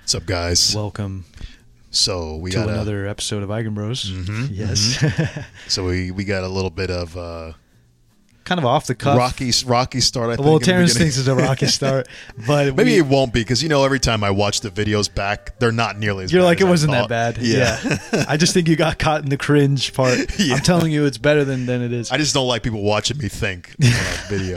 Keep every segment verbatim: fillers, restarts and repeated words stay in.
What's up, guys? Welcome So we to got another episode of Eigen Bros. Mm-hmm, yes. Mm-hmm. so we, we got a little bit of uh, kind of off the cuff. rocky rocky start. I think. Well, in the Terrence beginning. thinks it's a rocky start, but maybe we, it won't be because you know every time I watch the videos back, they're not nearly as. you're bad like as it I wasn't that thought. bad. Yeah, Yeah. I just think you got caught in the cringe part. Yeah. I'm telling you, it's better than than it is. I just don't like people watching me think on a video.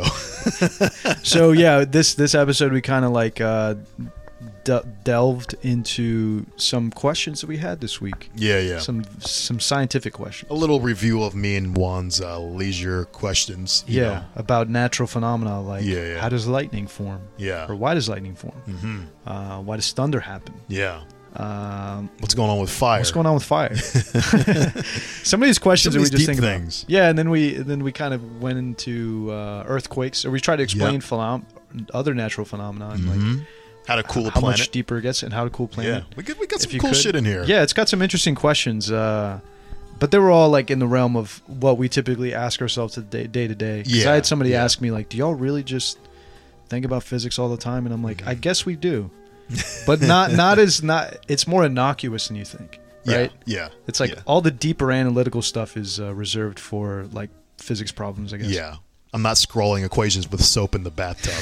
So yeah, this this episode we kind of like uh, de- delved into some questions that we had this week. Yeah, yeah. Some some scientific questions. A little review of me and Juan's uh, leisure questions. you Yeah, know. about natural phenomena like Yeah, yeah. how does lightning form? Yeah. Or why does lightning form? Mm-hmm. Uh, why does thunder happen? Yeah. Um, What's going on with fire? what's going on with fire? Some of these questions Some of that we these just deep think things. about. Yeah, and then we then we kind of went into uh, earthquakes, or we tried to explain Yep. phenom- other natural phenomena, and Mhm. like How to cool a how planet. much deeper it gets, and how to cool a Yeah, planet. we got we got If some you cool could. shit in here. Yeah, it's got some interesting questions, uh, but they were all like in the realm of what we typically ask ourselves to day, day to day. 'Cause Yeah, I had somebody yeah. ask me like, "Do y'all really just think about physics all the time?" And I'm like, "I guess we do, but not not as not. It's more innocuous than you think, right? Yeah, yeah. It's like yeah. all the deeper analytical stuff is uh, reserved for like physics problems, I guess. Yeah. I'm not scrolling equations with soap in the bathtub.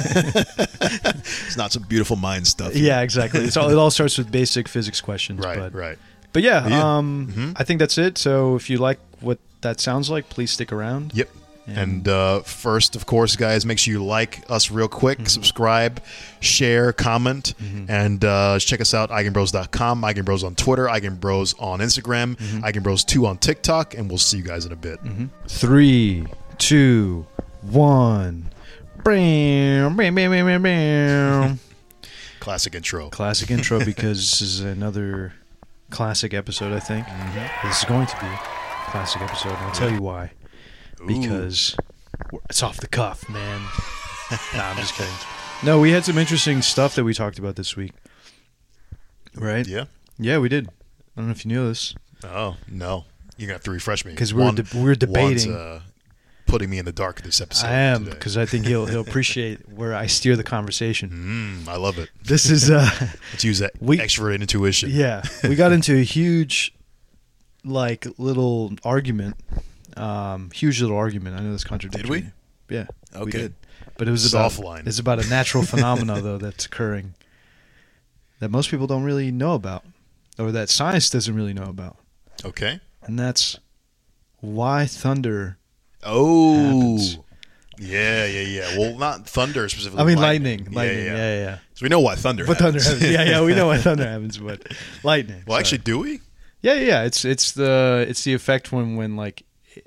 It's not some beautiful mind stuff. Yeah, exactly. It's all, it all starts with basic physics questions. Right, but, right. But yeah, Yeah. Um, Mhm. I think that's it. So if you like what that sounds like, please stick around. Yep. And uh, first, of course, guys, make sure you like us real quick, Mm-hmm. subscribe, share, comment, and uh, check us out, eigenbros dot com, Eigenbros on Twitter, Eigenbros on Instagram, Mm-hmm. Eigenbros two on TikTok, and we'll see you guys in a bit. Three, two, one. Bam, bam, bam, bam, bam, bam. Classic intro. Classic intro because this is another classic episode, I think. Mm-hmm. This is going to be a classic episode, and I'll tell you why. Because we're- it's off the cuff, man. Nah, I'm just kidding. No, we had some interesting stuff that we talked about this week. Right? Yeah? Yeah, we did. I don't know if you knew this. Oh, no. You're going to have to refresh me. 'Cause we were Juan- de- we were debating. Juan's, uh, putting me in the dark this episode. I am, today. because I think he'll he'll appreciate where I steer the conversation. Mm, I love it. This is uh Let's use that We- extrovert intuition. yeah, we got into a huge like little argument. Um huge little argument. I know that's contradictory. Did we? Yeah. Oh, we good. did. But it was Soft about line. it's about a natural phenomena though that's occurring that most people don't really know about, or that science doesn't really know about. Okay. And that's why thunder Oh. happens. Yeah, yeah, yeah. Well, not thunder specifically. I mean lightning. Lightning. Yeah, Yeah, yeah. yeah. yeah. So we know why thunder But thunder happens. happens. Yeah, yeah, we know why thunder happens, but lightning. Well, sorry. actually, do we? Yeah, yeah, yeah. It's it's the it's the effect when when like.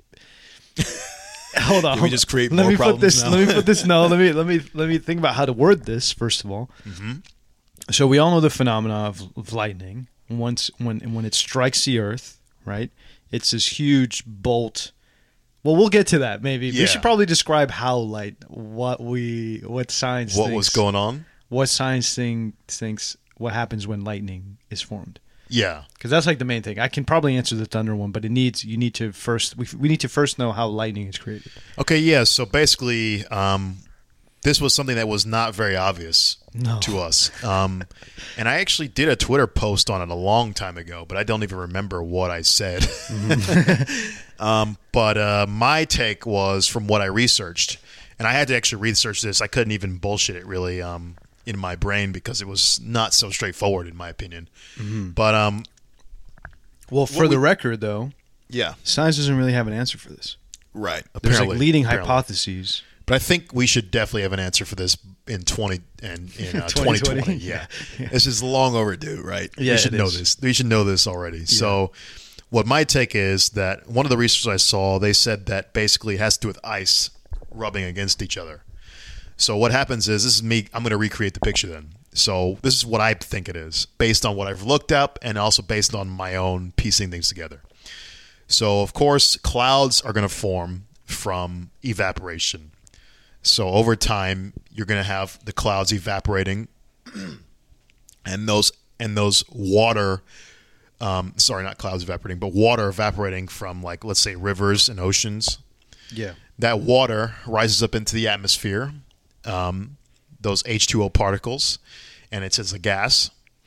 Hold on. Did we hold just on. create let more me put problems this. now? Let me put this. No, let me let me let me think about how to word this first of all. Mm-hmm. So we all know the phenomena of, of lightning. Once when when it strikes the earth, right? It's this huge bolt. Well, we'll get to that. Maybe we Yeah. should probably describe how light, what we, what science, What thinks, was going on? what science thing thinks, what happens when lightning is formed. Yeah. Because that's like the main thing. I can probably answer the thunder one, but it needs you need to first we, we need to first know how lightning is created. Okay, yeah. So basically, um, this was something that was not very obvious No. to us. Um, and I actually did a Twitter post on it a long time ago, but I don't even remember what I said. Mm-hmm. um, but uh, my take was from what I researched, and I had to actually research this. I couldn't even bullshit it really um, in my brain because it was not so straightforward, in my opinion. Mm-hmm. But um, Well, for What the we- record, though, yeah, science doesn't really have an answer for this. right. There's Apparently, like leading apparently. hypotheses. But I think we should definitely have an answer for this in twenty and in uh, twenty twenty twenty. twenty. Yeah. Yeah. This is long overdue, right? Yeah, we should it know is. this. We should know this already. So, what my take is that one of the research I saw, they said that basically it has to do with ice rubbing against each other. So what happens is, this is me. I'm going to recreate the picture then. So this is what I think it is, based on what I've looked up, and also based on my own piecing things together. So of course, clouds are going to form from evaporation. So over time, you're going to have the clouds evaporating, and those and those water, um, sorry, not clouds evaporating, but water evaporating from, like, let's say rivers and oceans. Yeah. That water rises up into the atmosphere, um, those H two O particles, and it's as a gas.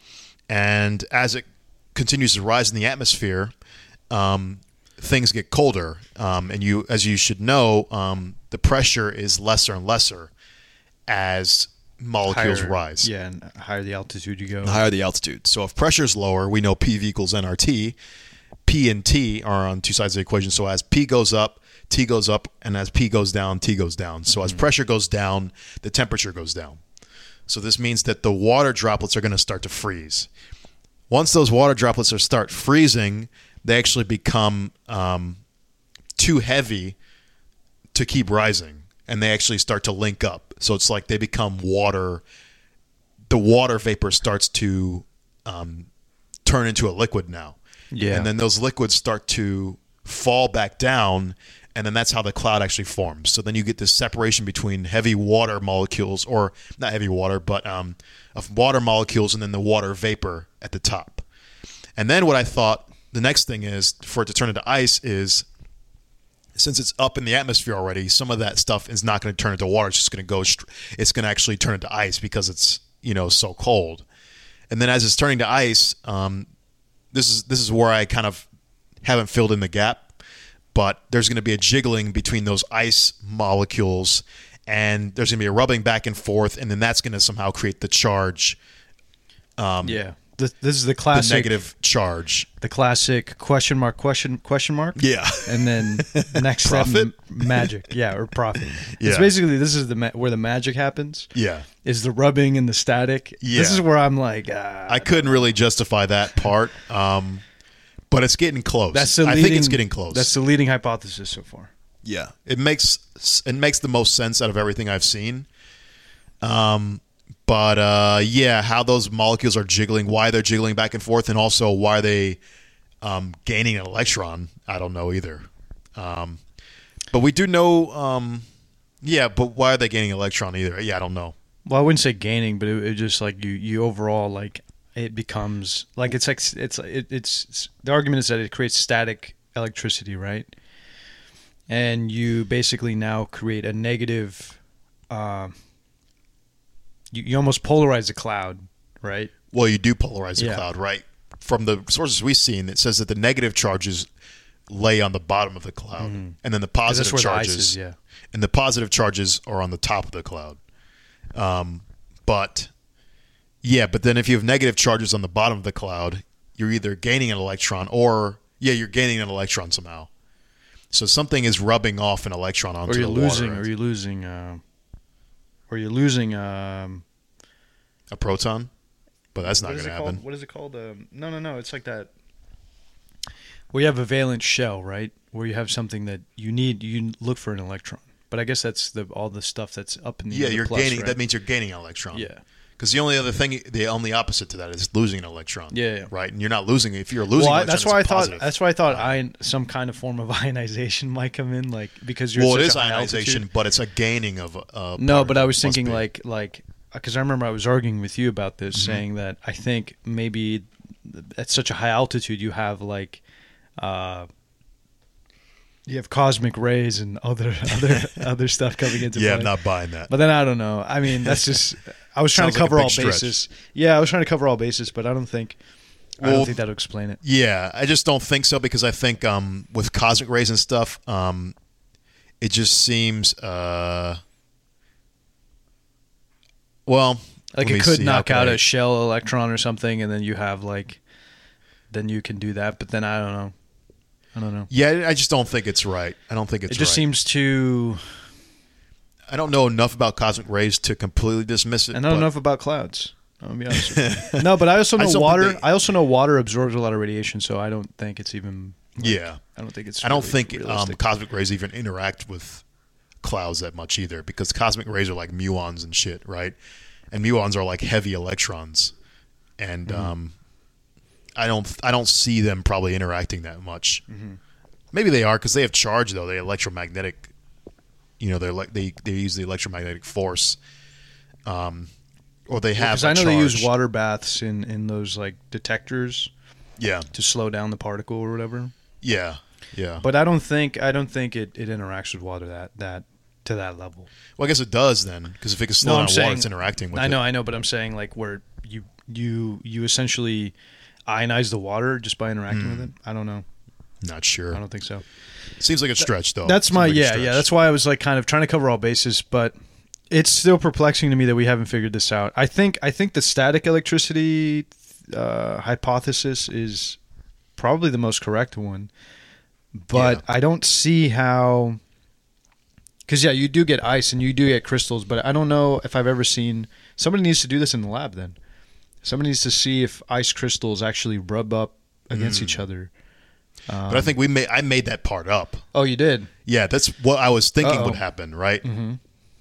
and as it continues to rise in the atmosphere, um, things get colder, um, and you, as you should know, um, the pressure is lesser and lesser as molecules Higher- rise. Yeah, and higher the altitude you go. The higher the altitude. So if pressure is lower, we know P V equals N R T. P and T are on two sides of the equation. So as P goes up, T goes up, and as P goes down, T goes down. So as pressure goes down, the temperature goes down. So this means that the water droplets are going to start to freeze. Once those water droplets are start freezing, they actually become um, too heavy to keep rising, and they actually start to link up. So it's like they become water. The water vapor starts to um, turn into a liquid now. Yeah. And then those liquids start to fall back down, and then that's how the cloud actually forms. So then you get this separation between heavy water molecules, or not heavy water, but um, of water molecules, and then the water vapor at the top. And then what I thought the next thing is for it to turn into ice is, since it's up in the atmosphere already, some of that stuff is not going to turn into water. It's just going to go. Str- it's going to actually turn into ice because it's, you know, so cold. And then as it's turning to ice, um, this is this is where I kind of haven't filled in the gap. But there's going to be a jiggling between those ice molecules, and there's going to be a rubbing back and forth, and then that's going to somehow create the charge. Um, Yeah. This, this is the the classic negative charge. the classic question mark question question mark. Yeah. And then next step, Profit? m- magic. Yeah, or profit. Yeah. It's basically this is the ma- where the magic happens. Yeah. Is the rubbing and the static. Yeah. This is where I'm like, uh, I couldn't really justify that part, um, but it's getting close. that's the I leading, think it's getting close. That's the leading hypothesis so far. Yeah, it makes it makes the most sense out of everything I've seen. Um, but uh, yeah, how those molecules are jiggling, why they're jiggling back and forth, and also why they um, gaining an electron, I don't know either. Um, but we do know, um, yeah, but why are they gaining an electron either? Yeah, I don't know. Well, I wouldn't say gaining, but it, it just like you, you overall like it becomes like it's like it's it, it's it's the argument is that it creates static electricity, right? And you basically now create a negative. Uh, you, you almost polarize the cloud, right? Well, you do polarize the Yeah. cloud, right? From the sources we've seen, it says that the negative charges lay on the bottom of the cloud, Mhm. and then the 'Cause positive that's where the ice charges, is, yeah. and the positive charges are on the top of the cloud. Um, but yeah, but then if you have negative charges on the bottom of the cloud, you're either gaining an electron or yeah, you're gaining an electron somehow. So something is rubbing off an electron onto Or you're the losing, water. or you're losing, uh, or you're losing. Um, A proton, but that's not what going is to it happen. called? What is it called? Um, no, no, no. It's like that. Where you have a valence shell, right? Where you have something that you need, you look for an electron. But I guess that's the all the stuff that's up in the Yeah, the you're plus, gaining. right? That means you're gaining an electron. Yeah. Because the only other thing, the only opposite to that is losing an electron. Yeah, yeah. Right, and you're not losing. If you're losing, Well, I, an that's electron, why I it's a thought. positive. That's why I thought ion, some kind of form of ionization might come in, like because you're. well, at it such is a high ionization, altitude. but it's a gaining of. Uh, No, but I was must thinking be. like like because I remember I was arguing with you about this, Mhm. saying that I think maybe at such a high altitude you have like. Uh, you have cosmic rays and other other other stuff coming into Yeah, play. I'm not buying that. But then I don't know. I mean, that's just. I was trying Sounds to like a cover big all stretch. bases. Yeah, I was trying to cover all bases, but I don't think. I Well, don't think that'll explain it. Yeah, I just don't think so because I think um, with cosmic rays and stuff, um, it just seems. Uh, well, Like let me it could see, how knock can out I- a shell electron or something, and then you have like, then you can do that. But then I don't know. I don't know. Yeah, I just don't think it's right. I don't think it's. It just right. seems too. I don't know enough about cosmic rays to completely dismiss it. I know but- enough about clouds. I'm gonna be honest with you. No, but I also I know just don't water. think they- I also know water absorbs a lot of radiation, so I don't think it's even. like, Yeah, I don't think it's. I don't really think um, realistic. cosmic rays even interact with clouds that much either, because cosmic rays are like muons and shit, right? And muons are like heavy electrons, and Mhm. um, I don't, I don't see them probably interacting that much. Mhm. Maybe they are because they have charge though. They electromagnetic, you know, they're like they they use the electromagnetic force, um, or they have. Because I a know they use charge. water baths in in those like detectors Yeah, to slow down the particle or whatever. yeah, yeah. But I don't think I don't think it, it interacts with water that that to that level. Well, I guess it does then, because if it can slow No, down I'm water, saying- it's interacting with I it. know, I know, but I'm saying like where you you you essentially ionize the water just by interacting mm. with it? I don't know. Not sure. I don't think so. Seems like a stretch, though. That's Seems my like yeah yeah. That's why I was like kind of trying to cover all bases, but it's still perplexing to me that we haven't figured this out. I think I think the static electricity uh, hypothesis is probably the most correct one, but yeah. I don't see how. Because yeah, you do get ice and you do get crystals, but I don't know if I've ever seen. Somebody needs to do this in the lab. Then somebody needs to see if ice crystals actually rub up against mm. each other. Um, but I think we made. I made that part up. Oh, you did? Yeah, that's what I was thinking Uh-oh. would happen, right? Mm-hmm.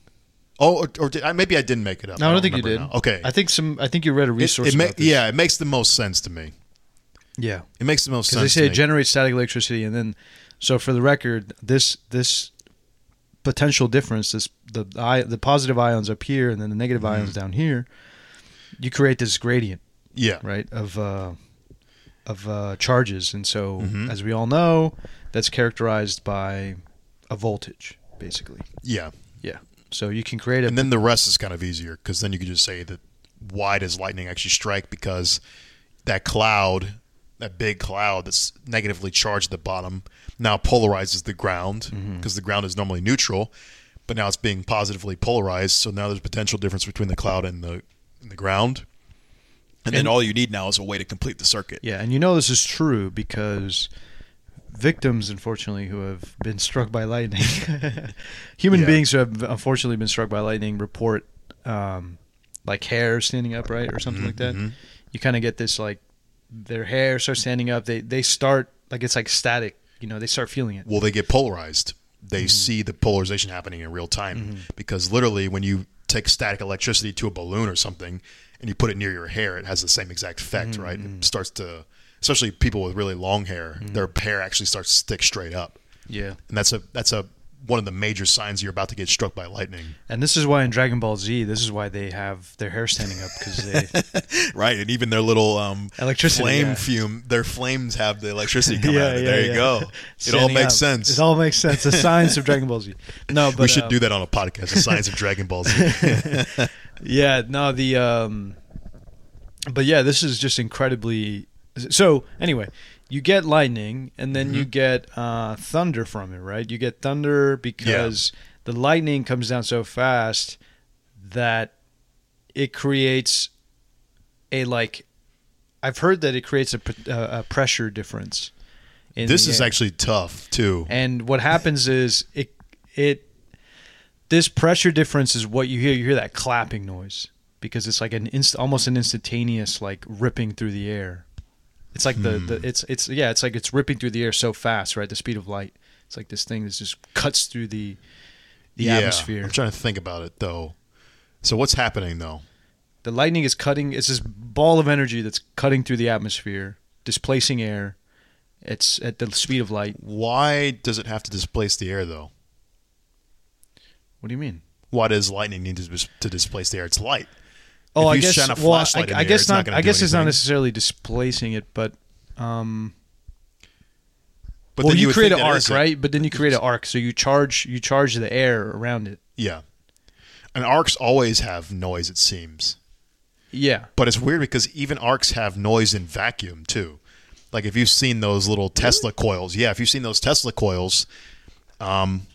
Oh, or, or did, I, maybe I didn't make it up. No, I don't, I don't think you did. Now. Okay, I think some. I think you read a resource. It, it ma- about this. Yeah, it makes the most sense to me. Yeah, it makes the most sense. Because they say to it me. generates static electricity, and then so for the record, this this potential difference, this the the, the positive ions up here, and then the negative mm. ions down here, you create this gradient. Yeah. Right of. Uh, of uh, charges, and so mm-hmm. as we all know, that's characterized by a voltage, basically. Yeah, yeah. So you can create a, and then the rest is kind of easier because then you can just say that why does lightning actually strike? Because that cloud, that big cloud that's negatively charged at the bottom, now polarizes the ground because mm-hmm. the ground is normally neutral, but now it's being positively polarized. So now there's a potential difference between the cloud and the and the ground. And, and then all you need now is a way to complete the circuit. Yeah, and you know this is true because victims, unfortunately, who have been struck by lightning, human yeah. beings who have unfortunately been struck by lightning report um, like hair standing upright or something mm-hmm. like that. You kind of get this like their hair starts standing up. They they start like it's like static. You know, they start feeling it. Well, they get polarized. They mm-hmm. see the polarization happening in real time mm-hmm. because literally when you take static electricity to a balloon or something and you put it near your hair, it has the same exact effect, mm-hmm. right? It starts to, especially people with really long hair, mm-hmm. their hair actually starts to stick straight up. Yeah. And that's a that's a one of the major signs you're about to get struck by lightning. And this is why in Dragon Ball Z, this is why they have their hair standing up because they right, and even their little um, electricity flame yeah. fume, their flames have the electricity come yeah, out. Yeah, there yeah. you go. It all makes up. sense. It all makes sense. The science of Dragon Ball Z. No, but we should um, do that on a podcast. The science of Dragon Ball Z. yeah. No. The. Um, but yeah, this is just incredibly. So anyway. You get lightning, and then mm-hmm. you get uh, thunder from it, right? You get thunder because yeah. the lightning comes down so fast that it creates a, like, I've heard that it creates a, a pressure difference. In this the is air. actually tough, too. And what happens is it it this pressure difference is what you hear. You hear that clapping noise because it's like an inst- almost an instantaneous, like, ripping through the air. It's like the, the it's it's yeah it's like it's ripping through the air so fast, right? The speed of light. It's like this thing that just cuts through the the yeah, atmosphere. I'm trying to think about it though. So what's happening though? The lightning is cutting. It's this ball of energy that's cutting through the atmosphere, displacing air. It's at the speed of light. Why does it have to displace the air though? What do you mean? Why does lightning need to to displace the air? It's light. Oh, I guess. Well, I, I guess not. I guess it's not necessarily displacing it, but. Um, but well, then you, you create an arc, right? But then you create an arc, so you charge you charge the air around it. Yeah, and arcs always have noise. It seems. Yeah, but it's weird because even arcs have noise in vacuum too. Like if you've seen those little Tesla coils, yeah, if you've seen those Tesla coils, um.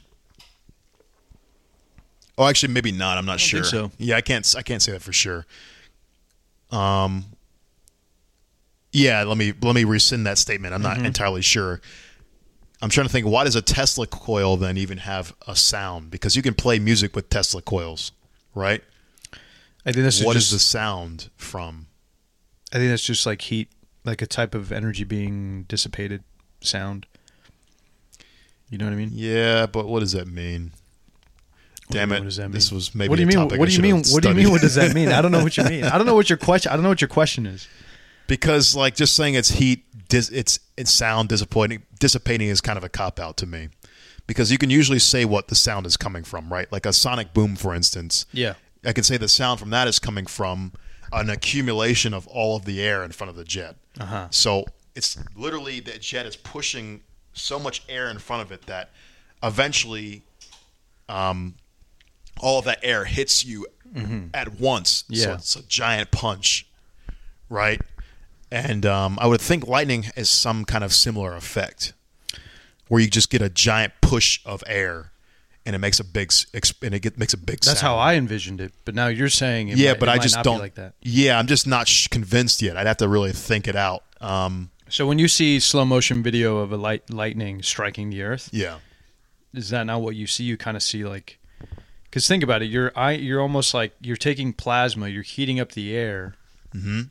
Oh, actually, maybe not. I'm not I don't sure. think so. Yeah, I can't. I can't say that for sure. Um. Yeah, let me let me rescind that statement. I'm not mm-hmm. entirely sure. I'm trying to think. Why does a Tesla coil then even have a sound? Because you can play music with Tesla coils, right? I think that's what just, is the sound from? I think that's just like heat, like a type of energy being dissipated sound. You know what I mean? Yeah, but what does that mean? Damn it! What does that mean? This was maybe. What do you a mean? topic What do you mean? What do you mean? What does that mean? I don't know what you mean. I don't know what your question. I don't know what your question is. Because like just saying it's heat, dis, it's it's sound disappointing, dissipating is kind of a cop out to me. Because you can usually say what the sound is coming from, right? Like a sonic boom, for instance. Yeah. I can say the sound from that is coming from an accumulation of all of the air in front of the jet. Uh-huh. So it's literally that jet is pushing so much air in front of it that eventually. Um, all of that air hits you mm-hmm. at once. Yeah. So it's a giant punch, right? And um, I would think lightning is some kind of similar effect, where you just get a giant push of air, and it makes a big and it get, makes a big. That's sound. how I envisioned it. But now you're saying, it yeah, might, but it I might just not don't be like that. Yeah, I'm just not sh- convinced yet. I'd have to really think it out. Um, so when you see slow motion video of a light lightning striking the earth, yeah, is that not what you see? You kind of see like, because think about it, you're I you're almost like you're taking plasma, you're heating up the air, mm-hmm.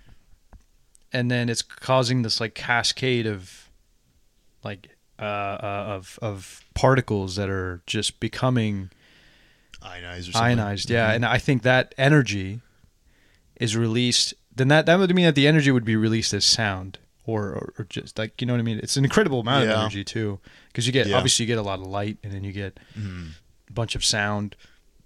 and then it's causing this like cascade of like uh, uh, of of particles that are just becoming ionized. Or something. Ionized, yeah. Mm-hmm. And I think that energy is released. Then that that would mean that the energy would be released as sound, or or, or just like, you know what I mean. It's an incredible amount yeah. of energy too, because you get yeah. obviously you get a lot of light, and then you get mm. a bunch of sound.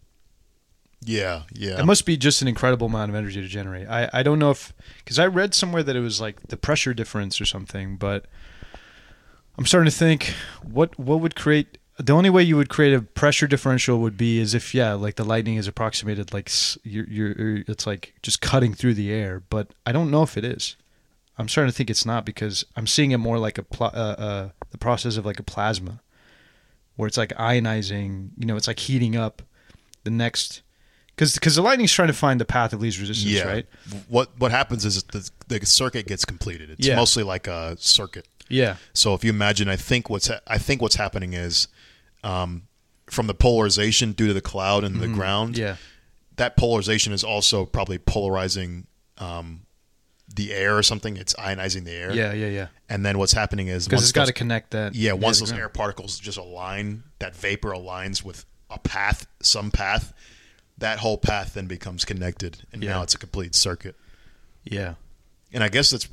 Yeah, yeah. It must be just an incredible amount of energy to generate. I, I don't know if, because I read somewhere that it was like the pressure difference or something, but I'm starting to think what what would create, the only way you would create a pressure differential would be as if, yeah, like the lightning is approximated like you're, you're it's like just cutting through the air, but I don't know if it is. I'm starting to think it's not, because I'm seeing it more like a pl- uh, uh, the process of like a plasma, where it's like ionizing, you know, it's like heating up the next. Because the lightning's trying to find the path of least resistance, yeah. right? What what happens is the, the circuit gets completed. It's yeah. mostly like a circuit. Yeah. So if you imagine, I think what's ha- I think what's happening is, um, from the polarization due to the cloud and mm-hmm. the ground. Yeah. That polarization is also probably polarizing um, the air or something. It's ionizing the air. Yeah, yeah, yeah. And then what's happening is because it's got to connect that. Yeah. Once yeah, those air particles just align, that vapor aligns with a path, some path. That whole path then becomes connected, and yeah. now it's a complete circuit. Yeah. And I guess that's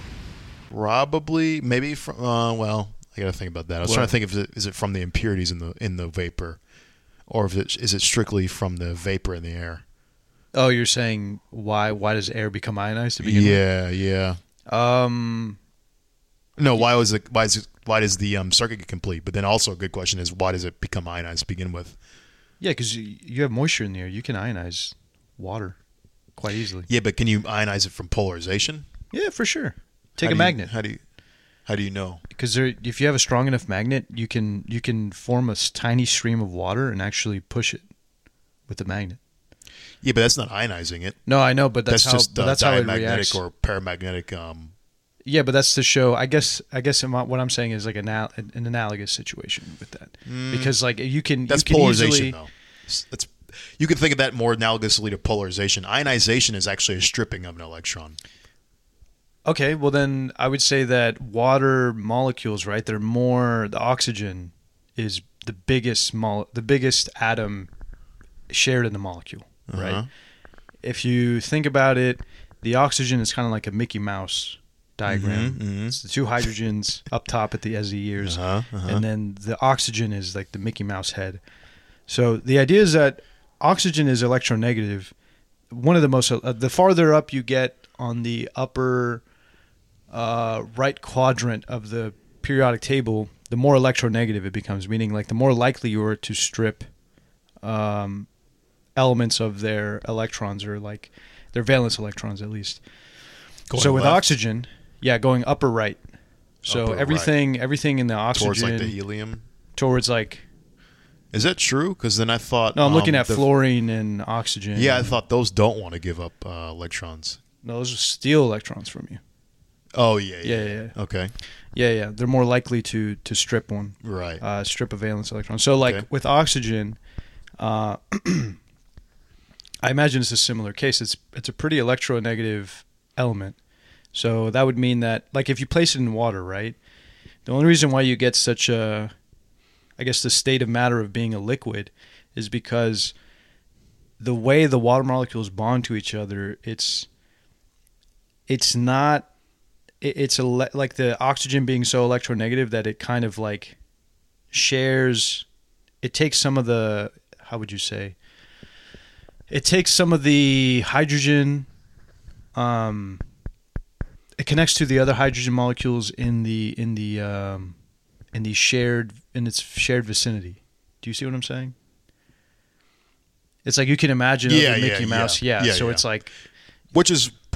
probably maybe from. Uh, well, I got to think about that. I was what? trying to think if it, is it from the impurities in the in the vapor, or if it is it strictly from the vapor in the air. Oh, you're saying why? Why does air become ionized to begin yeah, with? Yeah, yeah. Um. No, why was it? Why is it? Why does the um, circuit get complete? But then also a good question is, why does it become ionized to begin with? Yeah, because you, you have moisture in the air. You can ionize water quite easily. Yeah, but can you ionize it from polarization? Yeah, for sure. Take how a you, magnet. How do you? How do you know? Because there, if you have a strong enough magnet, you can you can form a tiny stream of water and actually push it with the magnet. Yeah, but that's not ionizing it. No, I know, but that's, that's how. just But uh, that's how it diamagnetic reacts. or paramagnetic. Um, Yeah, but that's to show. I guess. I guess what I'm saying is like an, an analogous situation with that, mm, because like you can. That's you can polarization, easily, though. That's you can think of that more analogously to polarization. Ionization is actually a stripping of an electron. Okay, well then I would say that water molecules, right? They're more. The oxygen is the biggest mole, the biggest atom shared in the molecule, Uh-huh. right? If you think about it, the oxygen is kind of like a Mickey Mouse diagram. Mhm, mhm. It's the two hydrogens up top at the as the ears, Uh-huh, uh-huh. and then the oxygen is like the Mickey Mouse head. So the idea is that oxygen is electronegative. One of the most, uh, the farther up you get on the upper uh, right quadrant of the periodic table, the more electronegative it becomes. Meaning, like the more likely you are to strip um, elements of their electrons, or like their valence electrons at least. Going so with left? oxygen, yeah, going upper right. So Upper everything, right. everything in the oxygen Towards like the helium. towards like. Is that true? Because then I thought. No, I'm looking um, at the- fluorine and oxygen. Yeah, I thought those don't want to give up uh, electrons. No, those are steal electrons from you. Oh yeah, Yeah, yeah, yeah, yeah. Okay, Yeah, yeah. They're more likely to to strip one, right. uh, strip a valence electron. So, like Okay. with oxygen, uh, I imagine it's a similar case. It's it's a pretty electronegative element. So that would mean that, like, if you place it in water, right? The only reason why you get such a, I guess, the state of matter of being a liquid, is because the way the water molecules bond to each other, it's it's not. It's a, like the oxygen being so electronegative that it kind of like shares, it takes some of the, how would you say, it takes some of the hydrogen, um, it connects to the other hydrogen molecules in the in the um, in the shared in its shared vicinity. Do you see what I'm saying? It's like you can imagine Yeah, a yeah, Mickey Mouse, yeah. yeah. Yeah, so yeah. it's like, Which is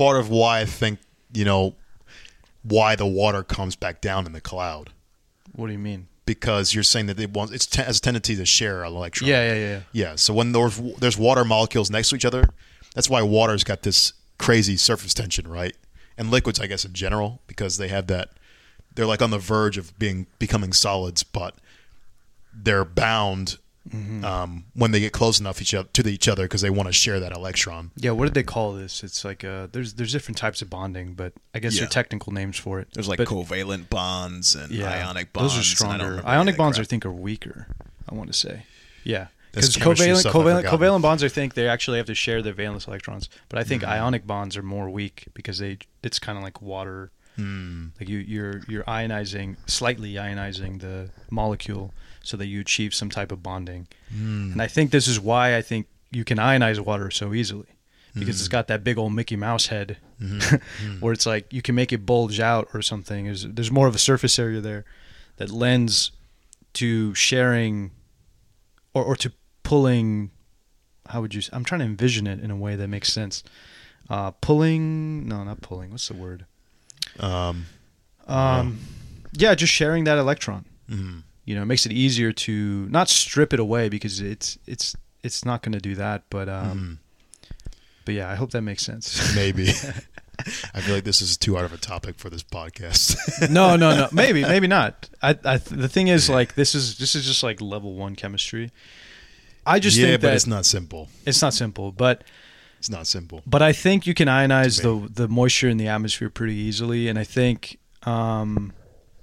part of why I think, you know, why the water comes back down in the cloud. What do you mean? Because you're saying that it wants it's te- has a tendency to share an electron. Yeah, yeah, yeah. Yeah. So when there's there's water molecules next to each other, that's why water's got this crazy surface tension, right? And liquids, I guess, in general, because they have that. They're like on the verge of being becoming solids, but they're bound mm-hmm. um, when they get close enough each other, to each other because they want to share that electron. Yeah, what did they call this? It's like uh, there's there's different types of bonding, but I guess Yeah. there are technical names for it. There's like but, covalent bonds and yeah, ionic bonds. Those are and I don't stronger. remember any Ionic of that bonds, I crap. think, are weaker. I want to say, yeah, That's because chemistry covalent stuff I've covalent, forgotten. covalent bonds, I think they actually have to share their valence electrons. But I think Mhm. ionic bonds are more weak because they it's kind of like water. Hmm. Like you, you're you're ionizing, slightly ionizing the molecule so that you achieve some type of bonding. Hmm. And I think this is why I think you can ionize water so easily because it's got that big old Mickey Mouse head Mm-hmm. where it's like you can make it bulge out or something. There's, there's more of a surface area there that lends to sharing or, or to pulling. How would you? I'm trying to envision it in a way that makes sense. Uh, pulling? No, not pulling. What's the word? Um, Um, yeah, just sharing that electron. mm, You know, it makes it easier to not strip it away because it's it's it's not going to do that. But um, but yeah, I hope that makes sense. mm, maybe. I feel like this is too out of a topic for this podcast. no, no, no. Maybe, maybe not. I, I, the thing is, like, this is this is just like level one chemistry. I just yeah, think but that it's not simple. it's not simple, but It's not simple. but I think you can ionize To me. the the moisture in the atmosphere pretty easily, and I think, um,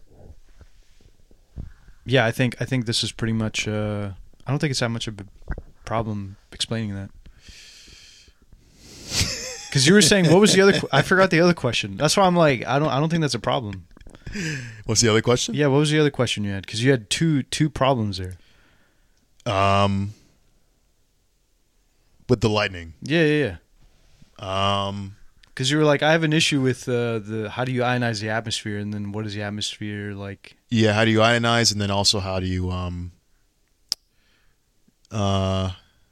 yeah, I think I think this is pretty much. Uh, I don't think it's that much of a problem explaining that. Because you were saying, what was the other? Qu- I forgot the other question. That's why I'm like, I don't I don't think that's a problem. What's the other question? Yeah, what was the other question you had? Because you had two two problems there. Um, with the lightning. Yeah, yeah, yeah. Um, Because you were like, I have an issue with uh, the how do you ionize the atmosphere, and then what is the atmosphere like? yeah. How do you ionize, and then also how do you um, uh,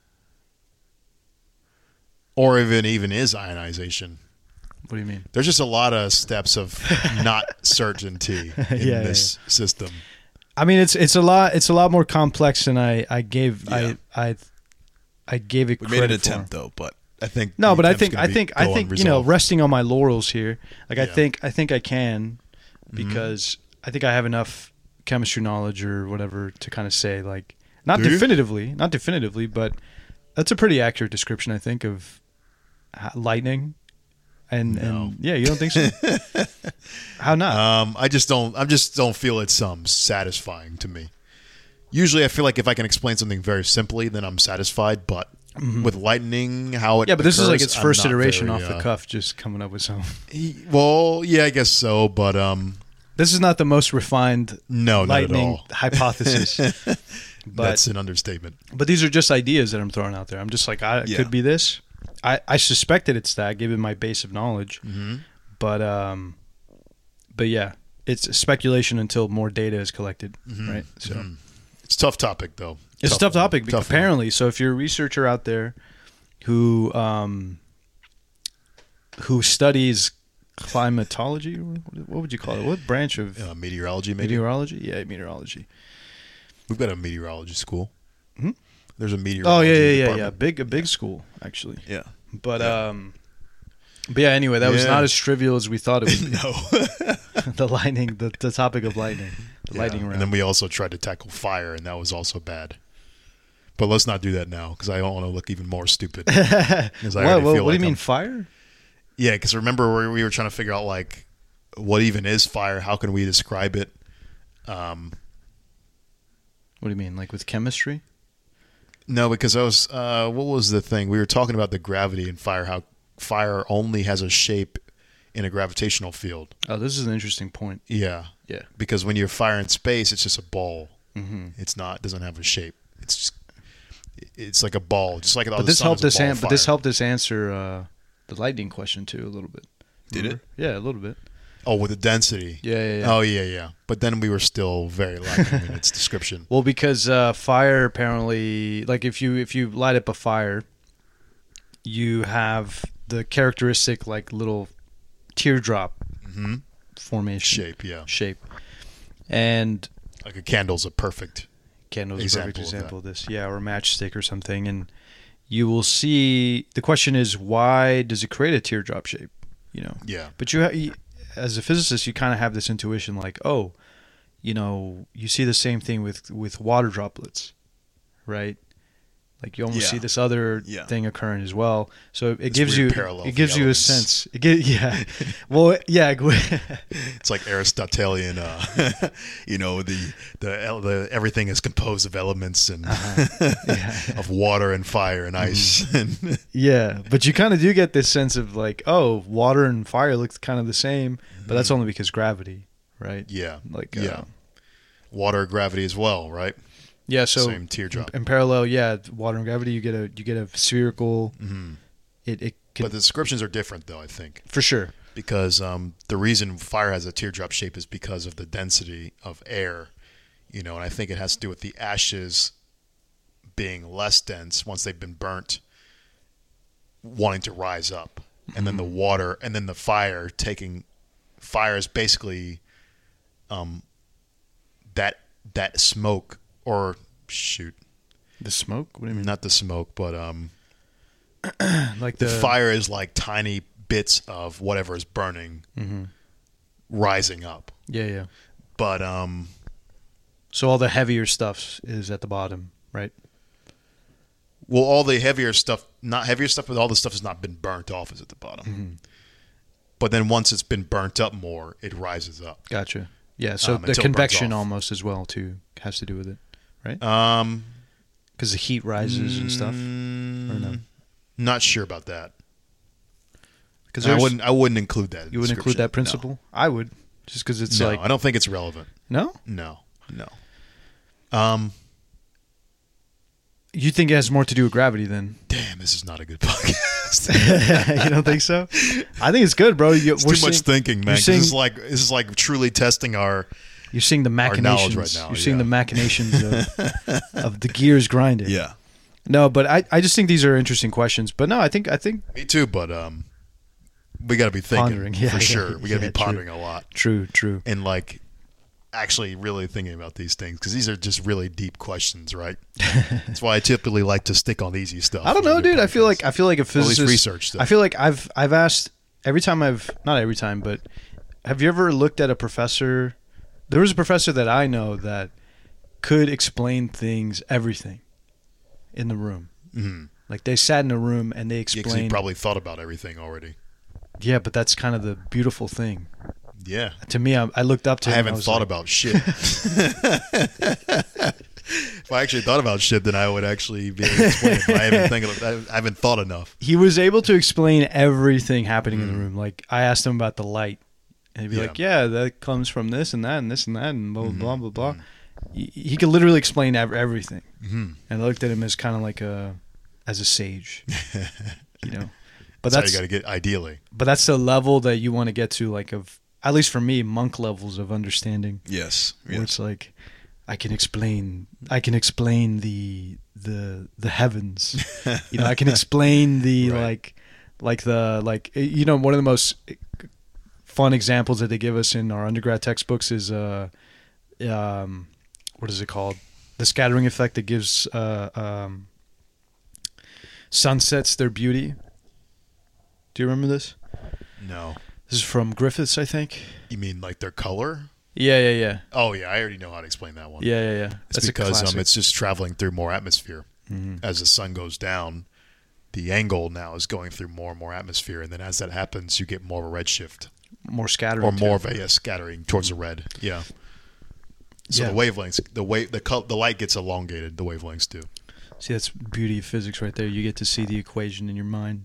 or even even is ionization? What do you mean? There's just a lot of steps of not certainty in Yeah, this system. I mean, it's it's a lot it's a lot more complex than I I gave Yeah. I I I gave it We credit made an for. attempt though, but I think No, the but I attempt's think gonna I be- think I go think you know, unresolved. resting on my laurels here, like I Yeah. think I think I can Mhm. because I think I have enough chemistry knowledge or whatever to kind of say like not Do you? definitively, not definitively, but that's a pretty accurate description I think of h- lightning. And No. and yeah, you don't think so? How not? Um, I just don't. I just don't feel it's um satisfying to me. Usually, I feel like if I can explain something very simply, then I'm satisfied. But with lightning, how it yeah, but this is like occurs, its I'm first not iteration very, off the uh, cuff, just coming up with some. he- Well, yeah, I guess so. But um, This is not the most refined no, not at lightning all. hypothesis. But That's an understatement. but these are just ideas that I'm throwing out there. I'm just like, I, it Yeah. could be this. I, I suspected it's that, given my base of knowledge. Mm-hmm. But um, but yeah, it's speculation until more data is collected, Mhm. right? So Mhm. It's a tough topic, though. it's a tough topic, Tough one. apparently. So if you're a researcher out there who um, who studies climatology, what would you call it? What branch of Uh, meteorology, maybe. meteorology? Yeah, meteorology. We've got a meteorology school. Hmm? There's a Oh meteorology yeah, yeah, yeah, yeah. department. Big, a big school actually. yeah. But Yeah. um, but yeah. Anyway, that was Yeah. not as trivial as we thought it would be. No. the lightning, the, the topic of lightning, the Yeah. lightning round. And then we also tried to tackle fire, and that was also bad. But let's not do that now, because I don't want to look even more stupid. 'Cause I what already what, feel what do like you mean I'm- fire? Yeah, because remember where we were trying to figure out like what even is fire? How can we describe it? Um, What do you mean, like with chemistry? no, because I was uh, what was the thing we were talking about the gravity in fire? How fire only has a shape in a gravitational field. Oh, this is an interesting point. Yeah, Yeah. because when you're fire in space, it's just a ball. Mm-hmm. It's not doesn't have a shape. It's just it's like a ball, just like But the this sun helped is a us. ball An- of but this fire. helped us answer uh, the lightning question too a little bit. Did Remember? Yeah, a little bit. Oh, with the density. Yeah, yeah, yeah. Oh, yeah, yeah. But then we were still very lacking in its description. Well, because uh, fire apparently, like if you if you light up a fire, you have the characteristic like little teardrop Mm-hmm. formation Shape, yeah. shape, and Like a candle's a perfect. candle's a Example perfect of example of, this. Yeah, or a matchstick or something, and you will see. The question is, why does it create a teardrop shape? You know. Yeah. But you, ha- you as a physicist, you kind of have this intuition, like, oh, you know, you see the same thing with with water droplets, right? Like you almost Yeah. see this other Yeah. thing occurring as well. So it This gives weird you parallel it for gives the you a elements. sense. It gi- yeah. Well, yeah. It's like Aristotelian, uh, you know, the, the el- the everything is composed of elements and Uh-huh. Yeah. of water and fire and ice. And Yeah, but you kind of do get this sense of like, oh, water and fire look kind of the same, but that's only because gravity, right? yeah, Like, yeah, uh, water, gravity as well, right? yeah. So Same teardrop. in parallel, yeah, water and gravity, you get a you get a spherical. hmm It it can, But the descriptions are different, though. I think for sure. because um, the reason fire has a teardrop shape is because of the density of air, you know, and I think it has to do with the ashes being less dense once they've been burnt, wanting to rise up, and then the water, and then the fire taking fire is basically um, that that smoke or shoot, The smoke. What do you mean? not the smoke, but um, Like the, the, fire is like tiny bits of whatever is burning Mhm. rising up. Yeah, yeah. But um, So all the heavier stuff is at the bottom, right? well, all the heavier stuff, not heavier stuff, but all the stuff has not been burnt off is at the bottom. Mm-hmm. But then once it's been burnt up more, it rises up. Gotcha. Yeah. So Um, the until it burns convection off. almost as well too has to do with it, Um, because the heat rises and stuff. mm, Or no? Not sure about that. Because I wouldn't. I wouldn't include that. in You wouldn't include description. that principle? I would, just because it's No, like I don't think it's relevant. no. No, no. Um, You think it has more to do with gravity then? damn, this is not a good podcast. You don't think so? I think it's good, bro. You, It's we're too much seeing, thinking, man. you're 'cause seeing- This is like this is like truly testing our. You're seeing the knowledge machinations. right now, You're seeing yeah. the machinations of, of the gears grinding. Yeah. No, but I, I just think these are interesting questions. But no, I think I think Me too, but um, we got to be thinking Pondering, yeah, for yeah, sure. We got to yeah, be pondering a lot true, true. and like actually really thinking about these things because these are just really deep questions, right? That's why I typically like to stick on easy stuff. I don't know, dude. I feel like I feel like a Or at least physicist. research stuff. I feel like I've I've asked every time I've not every time, but have you ever looked at a professor? There was a professor that I know that could explain things, everything, in the room. mm-hmm. Like they sat in a room and they Yeah, 'cause he explained. probably thought about everything already. Yeah, but that's kind of the beautiful thing. Yeah, To me, I, I looked up to I him. and haven't was thought like, about shit. If I actually thought about shit, then I would actually be able to explain it. But I haven't think of, I haven't thought enough. He was able to explain everything happening in the room. Like I asked him about the light, and he'd be Mm. Yeah. like, "Yeah, that comes from this and that and this and that and blah blah Mhm. blah blah blah." He, he could literally explain ev- everything, Mm-hmm. and I looked at him as kind of like a as a sage, you know. But That's, how that's you got to get ideally. but that's the level that you want to get to, like of at least for me, monk levels of understanding, Yes. where Yes. it's like I can explain I can explain the the the heavens. You know, I can explain the Right. like like the like you know, one of the most fun examples that they give us in our undergrad textbooks is uh um what is it called? The scattering effect that gives uh um sunsets their beauty. Do you remember this? No, This is from Griffiths, I think. you mean like their color? Yeah, yeah, yeah. Oh yeah, I already know how to explain that one. Yeah, yeah, yeah. It's That's because a um, classic. it's just traveling through more atmosphere. Mhm. As the sun goes down, the angle now is going through more and more atmosphere, and then as that happens, you get more of a redshift more scattering or too. more of a yeah, scattering towards the red. Yeah. So Yeah. the wavelengths, the wave, the col- the light gets elongated. The wavelengths do. See, that's beauty of physics right there. You get to see the equation in your mind.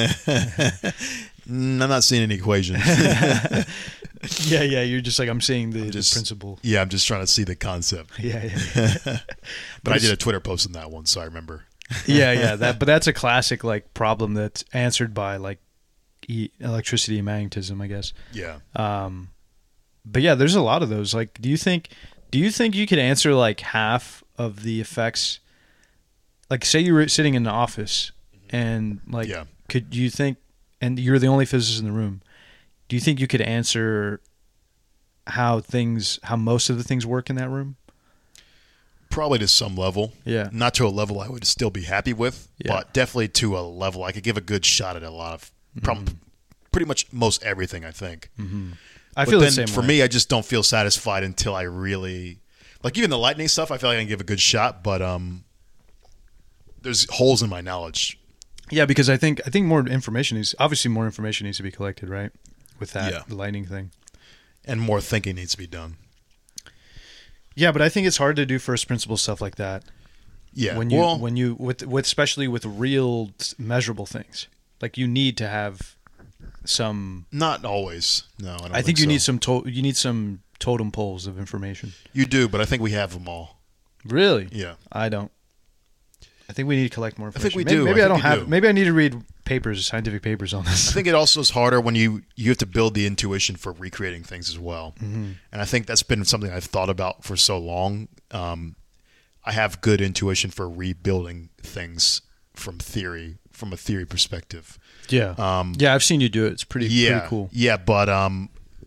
Mm, I'm not seeing any equation. yeah, yeah. You're just like, I'm seeing the, I'm just- the principle. Yeah, I'm just trying to see the concept. Yeah, yeah. But I it's- did a Twitter post on that one, so I remember. yeah, yeah. That, but that's a classic like problem that's answered by like e- electricity and magnetism, I guess. Yeah. Um, but yeah, there's a lot of those. Like, do you think, do you think you could answer like half of the effects? Like, say you were sitting in the office, and like, Yeah. could you think and you're the only physicist in the room, do you think you could answer how things, how most of the things work in that room? Probably to some level. Yeah. Not to a level I would still be happy with, Yeah. but definitely to a level I could give a good shot at a lot of, prob- Mm-hmm. pretty much most everything, I think. Mm-hmm. I But feel then the same for way. me, I just don't feel satisfied until I really, like even the lightning stuff, I feel like I can give a good shot, but um, there's holes in my knowledge. Yeah, because I think I think more information is obviously more information needs to be collected, right? With that Yeah. the lightning thing. And more thinking needs to be done. Yeah, but I think it's hard to do first principle stuff like that. Yeah. When you well, when you with with especially with real measurable things. Like you need to have some not always. No, I don't I think you so. need some to, you need some totem poles of information. You do, but I think we have them all. Really? Yeah. I don't. I think we need to collect more I information. think we maybe, do. Maybe I I, think don't we have do. maybe I need to read papers, scientific papers on this. I think it also is harder when you you have to build the intuition for recreating things as well. Mm-hmm. And I think that's been something I've thought about for so long. Um, I have good intuition for rebuilding things from theory, from a theory perspective. Yeah. Um, yeah, I've seen you do it. It's pretty yeah, pretty cool. Yeah, but um,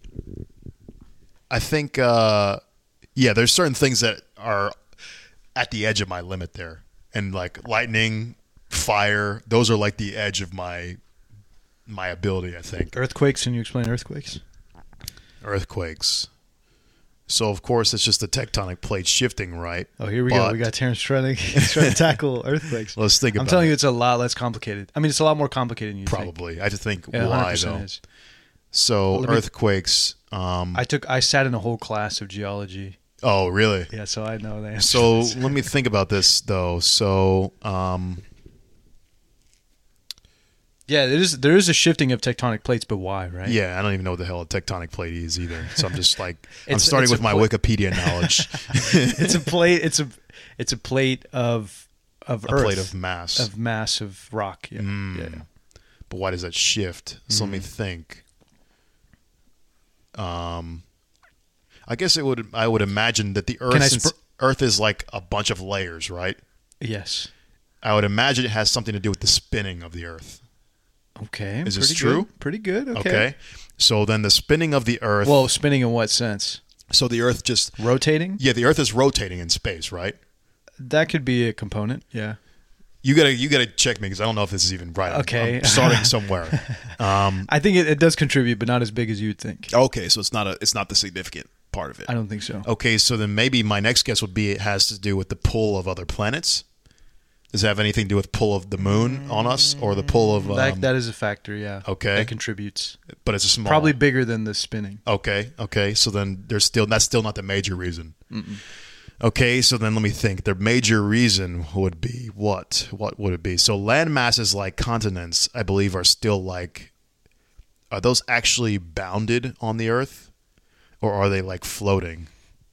I think uh, yeah, there's certain things that are at the edge of my limit there, and like lightning, fire, those are like the edge of my my ability. I think Earthquakes, can you explain earthquakes? earthquakes. So of course it's just the tectonic plates shifting, right? Oh, here we go. But- We got Terrence trying to, trying to tackle earthquakes. Let's think I'm about telling it. you, it's a lot less complicated. I mean, it's a lot more complicated than you think. Probably. I have to think Yeah, one hundred why percent though. is. So Let me- earthquakes. Um, I took I sat in a whole class of geology. oh, really? Yeah, so I know the answer. So to this. let me think about this though. So um, yeah, there is there is a shifting of tectonic plates, but why, right? yeah, I don't even know what the hell a tectonic plate is either. So I'm just like I'm It's- starting it's with a my pla- Wikipedia knowledge. it's a plate. It's a it's a plate of of a earth plate of mass. of mass of rock. Yeah, Mm. yeah, yeah. But why does that shift? So let me Mhm. think. Um, I guess it would. I would imagine that the Earth, Can I since sp- Earth is like a bunch of layers, right? Yes. I would imagine it has something to do with the spinning of the Earth. Okay. Is this pretty true? Good. Pretty good. Okay. Okay. So then the spinning of the Earth. Well, spinning in what sense? so the Earth just Rotating? yeah, the Earth is rotating in space, right? That could be a component. Yeah. You gotta you gotta check me because I don't know if this is even right. I'm- Okay. I'm starting somewhere. Um, I think it, it does contribute, but not as big as you'd think. Okay, so it's not a it's not the significant part of it. I don't think so. okay, so then maybe my next guess would be it has to do with the pull of other planets. Does it have anything to do with pull of the moon on us or the pull of? Um, that that is a factor. Yeah. okay. That contributes. but it's a small. Probably bigger than the spinning. Okay. Okay. So then there's still that's still not the major reason. Mm-mm. Okay, so then let me think. The major reason would be what? What would it be? So land masses like continents, I believe, are still like. Are those actually bounded on the Earth, or are they like floating?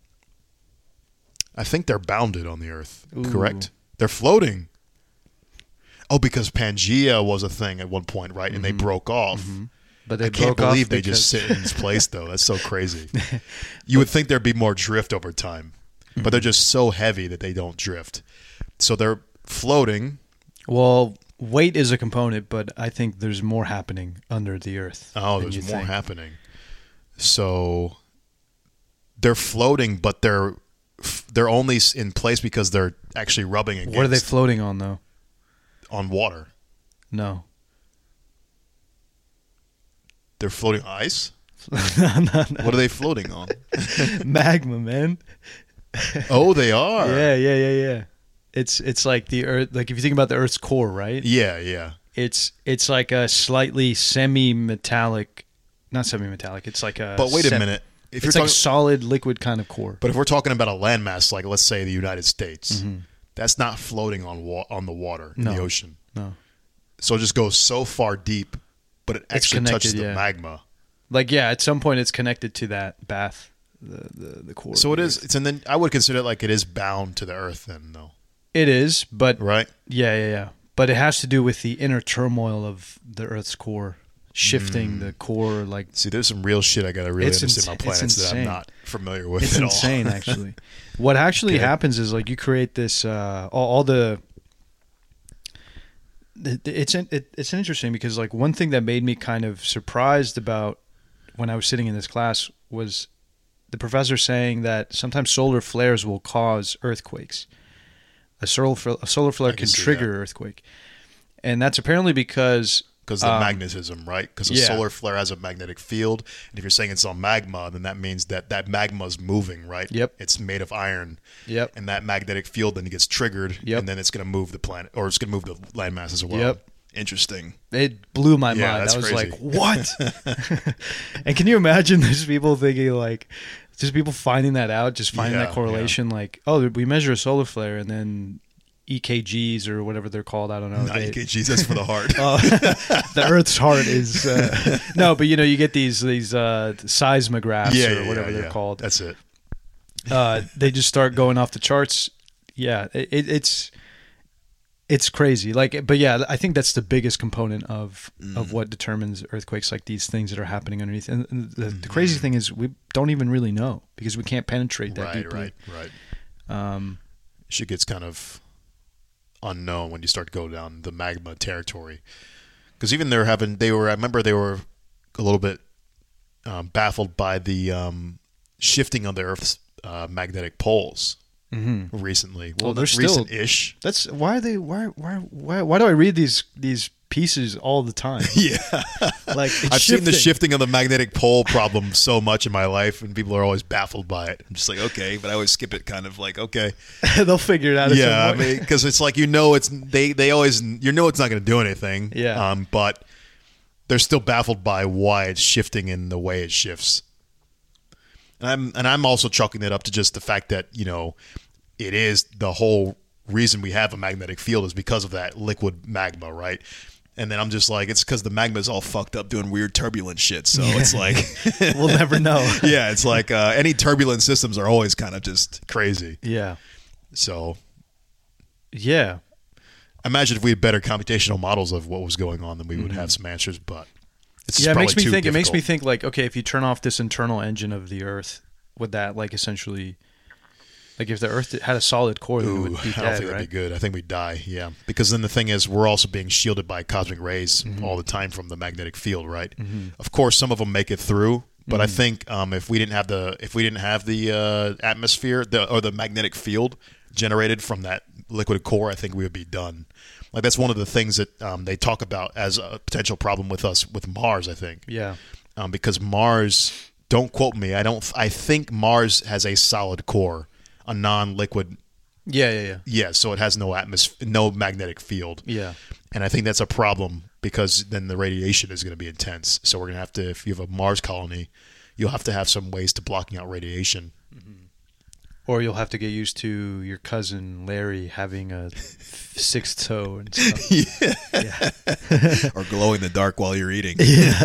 I think they're bounded on the Earth. Ooh. Correct? They're floating. Oh, because Pangea was a thing at one point, right? And they Mhm. broke off. Mhm. But they I can't broke off believe they just because- sit in this place, though. That's so crazy. You would think there'd be more drift over time, but they're just so heavy that they don't drift. So they're floating. Well, weight is a component, but I think there's more happening under the earth. Oh, than there's you more think. happening. So they're floating, but they're they're only in place because they're actually rubbing against What are they floating on, though? on water. No. They're floating on ice. no, no, no. What are they floating on? Magma, man. Oh, they are. Yeah, yeah, yeah, yeah. It's it's like the earth. Like if you think about the Earth's core, right? Yeah, yeah. It's it's like a slightly semi-metallic, not semi-metallic. It's like a. But wait a sem- minute. If It's you're like talking, solid liquid kind of core. but if we're talking about a landmass, like let's say the United States, Mhm. that's not floating on wa- on the water in No. the ocean. No. So it just goes so far deep, but it It's actually connected, touches the yeah. magma. Like yeah, at some point it's connected to that bath, the the, the core. So of it the is. Earth. It's and then I would consider it like it is bound to the earth. Then though, It is, but right? yeah, yeah, yeah. But it has to do with the inner turmoil of the Earth's core, shifting Mm. the core. Like See, there's some real shit I got to really It's understand insa- about it's planets that I'm insane. not familiar with it's at insane, all. actually. What actually Okay. happens is like you create this uh, all, all the it, it's it, it's interesting because like one thing that made me kind of surprised about when I was sitting in this class was the professor saying that sometimes solar flares will cause earthquakes. A solar a solar flare I can, can see trigger that. earthquake, and that's apparently because Because of the um, magnetism, right? Because a yeah. solar flare has a magnetic field, and if you're saying it's on magma, then that means that that magma is moving, right? Yep. It's made of iron, Yep. and that magnetic field then gets triggered, Yep. and then it's going to move the planet, or it's going to move the landmass as well. Yep. Interesting. It blew my Yeah, mind. that's I was crazy. like, "What?" And can you imagine these people thinking like, just people finding that out, just finding Yeah, that correlation, like, "Oh, we measure a solar flare, and then E K Gs or whatever they're called. I don't know. Not They- E K Gs, that's for the heart. Oh, the Earth's heart is uh, no, but you know, you get these these uh, seismographs yeah, or yeah, whatever yeah, they're yeah. called. That's it. Uh, they just start going off the charts. Yeah, it, it's it's crazy. Like, but yeah, I think that's the biggest component of Mm. of what determines earthquakes, like these things that are happening underneath. And and the, the Mm. crazy thing is, we don't even really know because we can't penetrate that Right, deeply. right, right. Um, Shit gets kind of unknown when you start to go down the magma territory. Because even they're having, they were, I remember they were a little bit um, baffled by the um, shifting of the Earth's uh, magnetic poles mhm. recently. Well, Well, they're that's still- recent-ish. That's why are they why why why why do I read these these pieces all the time? Yeah. Like it's I've seen the shifting. shifting of the magnetic pole problem so much in my life, and people are always baffled by it. I'm just like, okay, but I always skip it kind of like, okay. They'll figure it out. at Yeah, I some point. mean, because it's like, you know, it's they they always you know it's not going to do anything. Yeah. Um, but they're still baffled by why it's shifting in the way it shifts. And I'm and I'm also chalking it up to just the fact that, you know, it is the whole reason we have a magnetic field is because of that liquid magma, right? And then I'm just like, it's because the magma is all fucked up doing weird turbulent shit. So it's like, we'll never know. yeah, it's like uh, any turbulent systems are always kind of just crazy. Yeah, So yeah. imagine if we had better computational models of what was going on, then we would have some answers. But it's just Yeah, it makes probably me too think. It makes me difficult. think like, okay, if you turn off this internal engine of the Earth, would that like essentially, like if the Earth had a solid core, then it Ooh, would be I don't dead, think right? that'd be good. I think we'd die. Yeah, because then the thing is, we're also being shielded by cosmic rays Mm-hmm. all the time from the magnetic field, right? Of course, some of them make it through, but Mm-hmm. I think um, if we didn't have the if we didn't have the uh, atmosphere, the or the magnetic field generated from that liquid core, I think we would be done. Like that's one of the things that um, they talk about as a potential problem with us with Mars. I think. Yeah, um, because Mars. Don't quote me. I don't. I think Mars has a solid core, a non-liquid. yeah, yeah, yeah. Yeah, so it has no atmosphere, no magnetic field. Yeah. And I think that's a problem because then the radiation is going to be intense. So we're going to have to, if you have a Mars colony, you'll have to have some ways to blocking out radiation. Or you'll have to get used to your cousin Larry having a sixth toe and stuff. Yeah. Or glow in the dark while you're eating.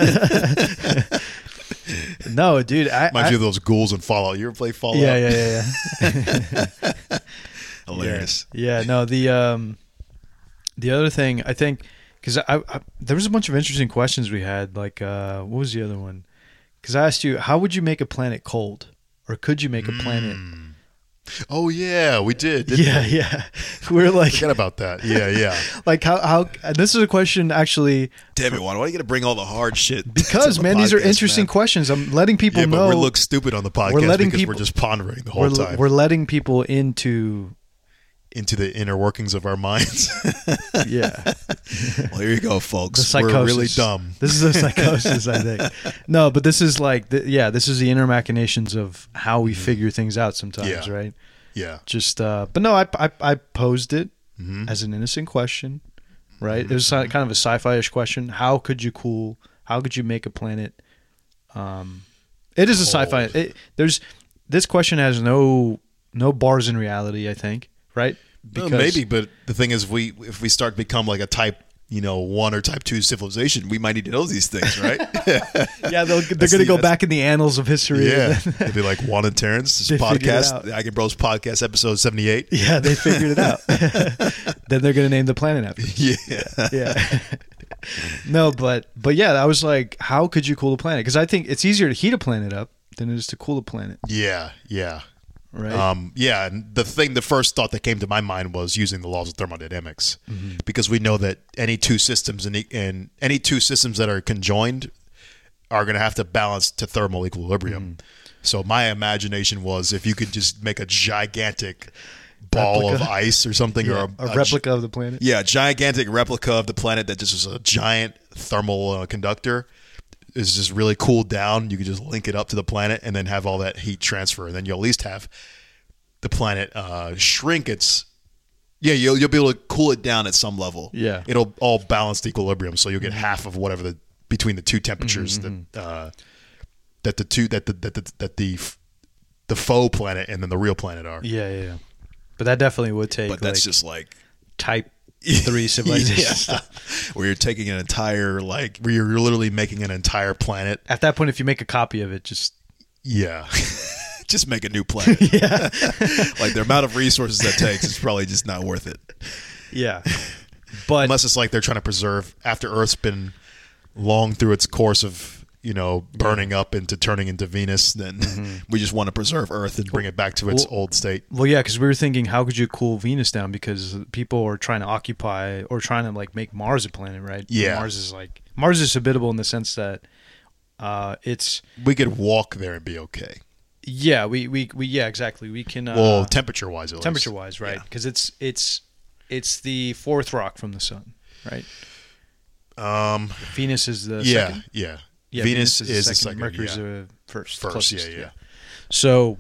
No, dude. I, Reminds I you of those ghouls in Fallout. You ever play Fallout? yeah, yeah, yeah, yeah. Hilarious. Yeah, no, the um, the other thing I think because I, I there was a bunch of interesting questions we had. Like, uh, what was the other one? Because I asked you, how would you make a planet cold, or could you make a planet? Oh yeah, we did. Didn't Yeah, we? yeah. We're like, Forget about that. Yeah, yeah. like how how and this is a question actually Damn it, Juan. Why are you going to bring all the hard shit? because to the man, these are podcast, interesting man? questions. I'm letting people Yeah, but know we look stupid on the podcast we're letting because people- we're just pondering the whole we're time we're letting people into into the inner workings of our minds. yeah. Well, here you go, folks. The psychosis. We're really dumb. This is a psychosis, I think. No, but this is like, the, yeah, this is the inner machinations of how we figure things out sometimes, Yeah. right? Yeah. Just, uh, but no, I, I, I posed it Mhm. as an innocent question, right? It was kind of a sci-fi-ish question. How could you cool? How could you make a planet? Um, it is a sci-fi. Cold. It, there's this question has no no bars in reality, I think, right? Well, maybe, but the thing is, if we if we start to become like a type, you know, one or type two civilization, we might need to know these things, right? yeah, they'll, they're That's going to the- go that's- back in the annals of history. yeah. It'd be like Juan and Terrence They figured it podcast, out. the Ag and Bros podcast, episode seventy-eight. Yeah, they figured it out. Then they're going to name the planet after. Yeah. Yeah. No, but but yeah, I was like, how could you cool a planet? Because I think it's easier to heat a planet up than it is to cool a planet, Yeah. Yeah. Right. Um, yeah, and the thing, the first thought that came to my mind was using the laws of thermodynamics, mm-hmm. because we know that any two systems and and any two systems that are conjoined are going to have to balance to thermal equilibrium. Mm-hmm. So my imagination was if you could just make a gigantic ball replica. of ice or something, Yeah, or a, a replica of the planet. Yeah, a gigantic replica of the planet that just was a giant thermal uh, conductor. Is just really cooled down. You could just link it up to the planet and then have all that heat transfer, and then you'll at least have the planet uh, shrink its. Yeah, you'll you'll be able to cool it down at some level. Yeah, it'll all balance the equilibrium, so you'll get mm-hmm. half of whatever the between the two temperatures mm-hmm. that uh, that the two that the that the, that the the faux planet and then the real planet are. Yeah, yeah, yeah. But that definitely would take. But that's like, just like type. Three civilizations, yeah. Where you're taking an entire, like, where you're literally making an entire planet. At that point, if you make a copy of it, just yeah, just make a new planet. Yeah, like the amount of resources that takes is probably just not worth it. Yeah, but unless it's like they're trying to preserve after Earth's been long through its course of, you know, burning yeah. up into turning into Venus, then mm-hmm. we just want to preserve Earth and bring it back to its well, old state. Well, yeah, because we were thinking, how could you cool Venus down? Because people are trying to occupy or trying to like make Mars a planet, right? Yeah, Mars is like Mars is habitable in the sense that uh, it's we could walk there and be okay. Yeah, we we, we yeah exactly we can. Uh, well, temperature wise, at temperature least. wise, right? Yeah. Because it's it's it's the fourth rock from the sun, right? Um, Venus is the yeah second? yeah. Yeah, Venus, Venus is, is the the second. second. Mercury's yeah. the first. First, closest, yeah, yeah, yeah. So,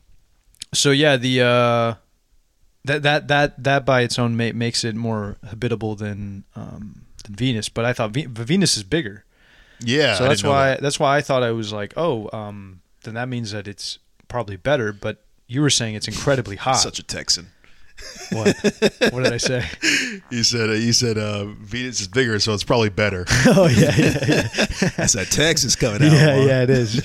so yeah, the uh, that that that that by its own ma- makes it more habitable than um, than Venus. But I thought Ve- Venus is bigger. Yeah, so I that's didn't know why that. that's why I thought I was like, oh, um, then that means that it's probably better. But you were saying it's incredibly hot. Such a Texan. What? What did I say? You said uh, you said uh, Venus is bigger, so it's probably better. Oh yeah, yeah, yeah. That's that Texas coming out. Yeah, huh? yeah, it is.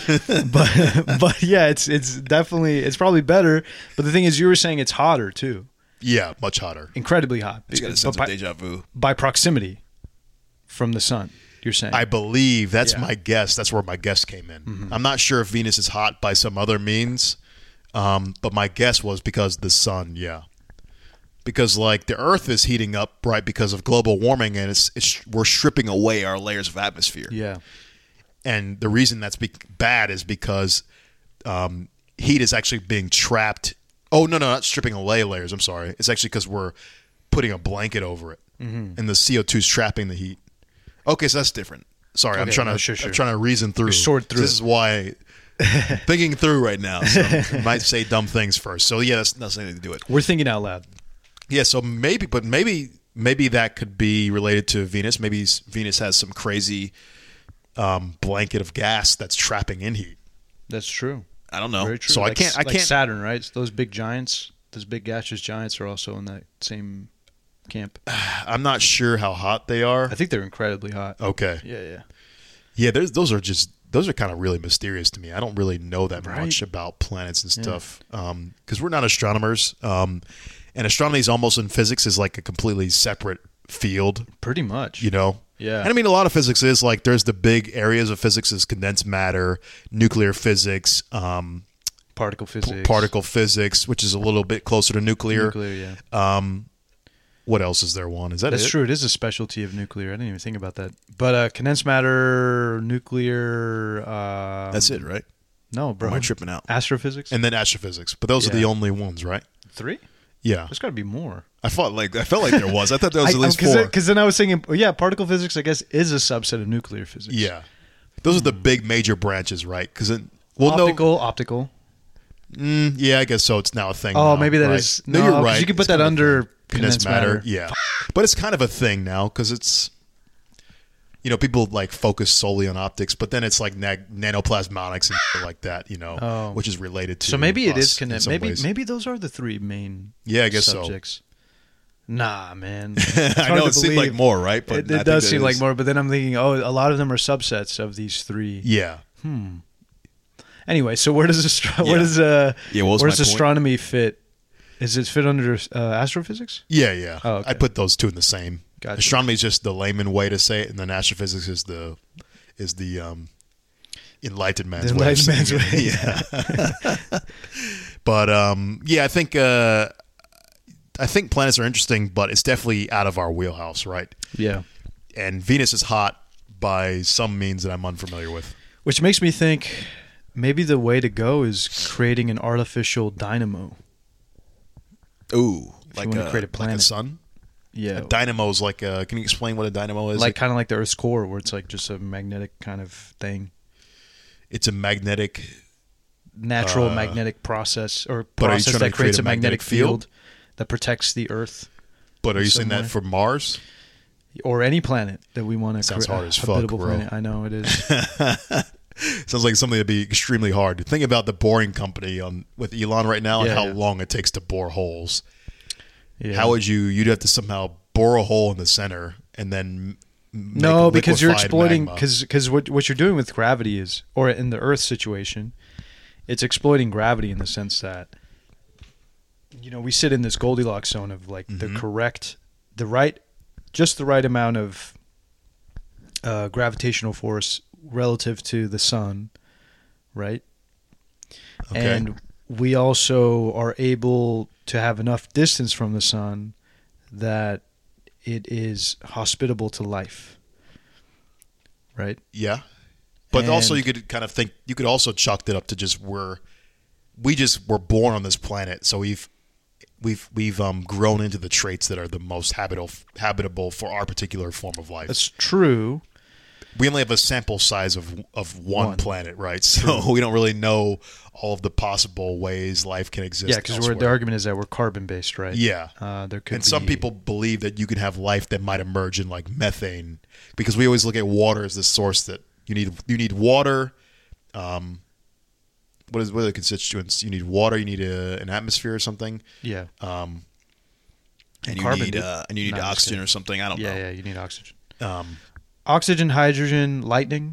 but but yeah, it's it's definitely it's probably better. But the thing is, you were saying it's hotter too. Yeah, much hotter. Incredibly hot. It's got a But sense by, of deja vu. by proximity from the sun. You're saying. I believe that's Yeah. my guess. That's where my guess came in. Mm-hmm. I'm not sure if Venus is hot by some other means, um, but my guess was because the sun. Yeah. Because like the Earth is heating up, right? Because of global warming, and it's, it's we're stripping away our layers of atmosphere. Yeah. And the reason that's be- bad is because um, heat is actually being trapped. Oh no, no, not stripping away layers. I'm sorry. It's actually because we're putting a blanket over it, Mm-hmm. and the C O two is trapping the heat. Okay, so that's different. Sorry, I'm Okay, trying no, to sure, sure. I'm trying to reason through. You're sort through This it. is why. I'm thinking through right now. So I might say dumb things first. So yeah, that's that's nothing to do with it. We're thinking out loud. Yeah, so maybe, but maybe, maybe that could be related to Venus. Maybe Venus has some crazy um, blanket of gas that's trapping in heat. That's true. I don't know. Very true. So I Like- can't- I like can't- Saturn, right? So those big giants, those big gaseous giants, are also in that same camp. I'm not sure how hot they are. I think they're incredibly hot. Okay, Yeah, yeah. yeah, there's, those are just those are kind of really mysterious to me. I don't really know that Right. much about planets and stuff because we're not astronomers. Um, and astronomy is almost in physics is like a completely separate field. Pretty much. You know. Yeah. And I mean, a lot of physics is like there's the big areas of physics is condensed matter, nuclear physics, um, Particle p- physics. particle physics, which is a little bit closer to nuclear. Nuclear, yeah. Um, what else is there? One is that That's it? true. It is a specialty of nuclear. I didn't even think about that. But uh, condensed matter, nuclear. Uh, That's it, right? No, Or bro. am I tripping out? Astrophysics. And then astrophysics, but those are the Yeah. only ones, right? Three? Yeah, There's got to be more. I felt like I felt like there was. I thought there was at least Because four. then I was thinking, well, yeah, particle physics, I guess, is a subset of nuclear physics. Yeah, those are the big major branches, right? Because well, optical, optical. no, mm, yeah, I guess so. It's now a thing. Oh, now, maybe that right? is. No, No, you're 'cause right. You can put It's that kind of a under thing. condensed matter. Yeah, but it's kind of a thing now because it's, you know, people like focus solely on optics, but then it's like nag- nanoplasmonics and shit like that, you know, Oh. which is related to. So maybe it us is in connected. some Maybe ways. maybe those are the three main. Yeah, I guess so. subjects. Nah, man. I know it seemed like more, right? But it, I it think does that seem like is- more. But then I'm thinking, oh, a lot of them are subsets of these three. Yeah. Anyway, so where does astro- Yeah. where does uh Yeah, what was where my does point? astronomy fit? Is it fit under uh, astrophysics? Yeah, yeah. Oh, okay. I put those two in the same. Gotcha. Astronomy is just the layman way to say it, and then astrophysics is the is the um, enlightened man's The way. of enlightened saying man's it. way. Yeah. But um, yeah, I think uh, I think planets are interesting, but it's definitely out of our wheelhouse, right? Yeah. And Venus is hot by some means that I'm unfamiliar with. Which makes me think maybe the way to go is creating an artificial dynamo. Ooh, If like you want a, to create a like planet. a sun. Yeah. A dynamo is like a, can you explain what a dynamo is? Like kind of like the Earth's core, where it's like just a magnetic kind of thing. It's a magnetic. Natural Uh, magnetic process or but are you process trying to that creates create a a magnetic magnetic field? field? that protects the Earth But are you saying somewhere. that for Mars? or any planet that we want to Sounds create hard a as fuck, habitable bro. planet. I know it is. Sounds like something that'd be extremely hard. Think about the boring company on with Elon right now and Yeah, how yeah. long it takes to bore holes. Yeah. How would you? You'd have to somehow bore a hole in the center and then m- make No, because you're liquefied exploiting magma. because because what what you're doing with gravity is, or in the Earth situation, it's exploiting gravity in the sense that, you know, we sit in this Goldilocks zone of like the Mhm. correct, the right, just the right amount of uh, gravitational force relative to the sun, right? Okay. And we also are able to have enough distance from the sun that it is hospitable to life, right? Yeah, but also And- you could kind of think you could also chalk it up to just we're we just were born on this planet, so we've we've we've um grown into the traits that are the most habitable habitable for our particular form of life. That's true. We only have a sample size of of one, One. planet, right? So we don't really know all of the possible ways life can exist. Yeah, because the elsewhere. argument is that we're carbon based, right? Yeah. Uh, there could And be, some people believe that you can have life that might emerge in like methane, because we always look at water as the source that you need. You need water. Um, what is what are the constituents? You need water. You need a, an atmosphere or something. Yeah. Um, And you Carbon need did- uh, and you need No, I'm just oxygen kidding. or something. I don't Yeah, know. yeah. You need oxygen. um, Oxygen, hydrogen, lightning.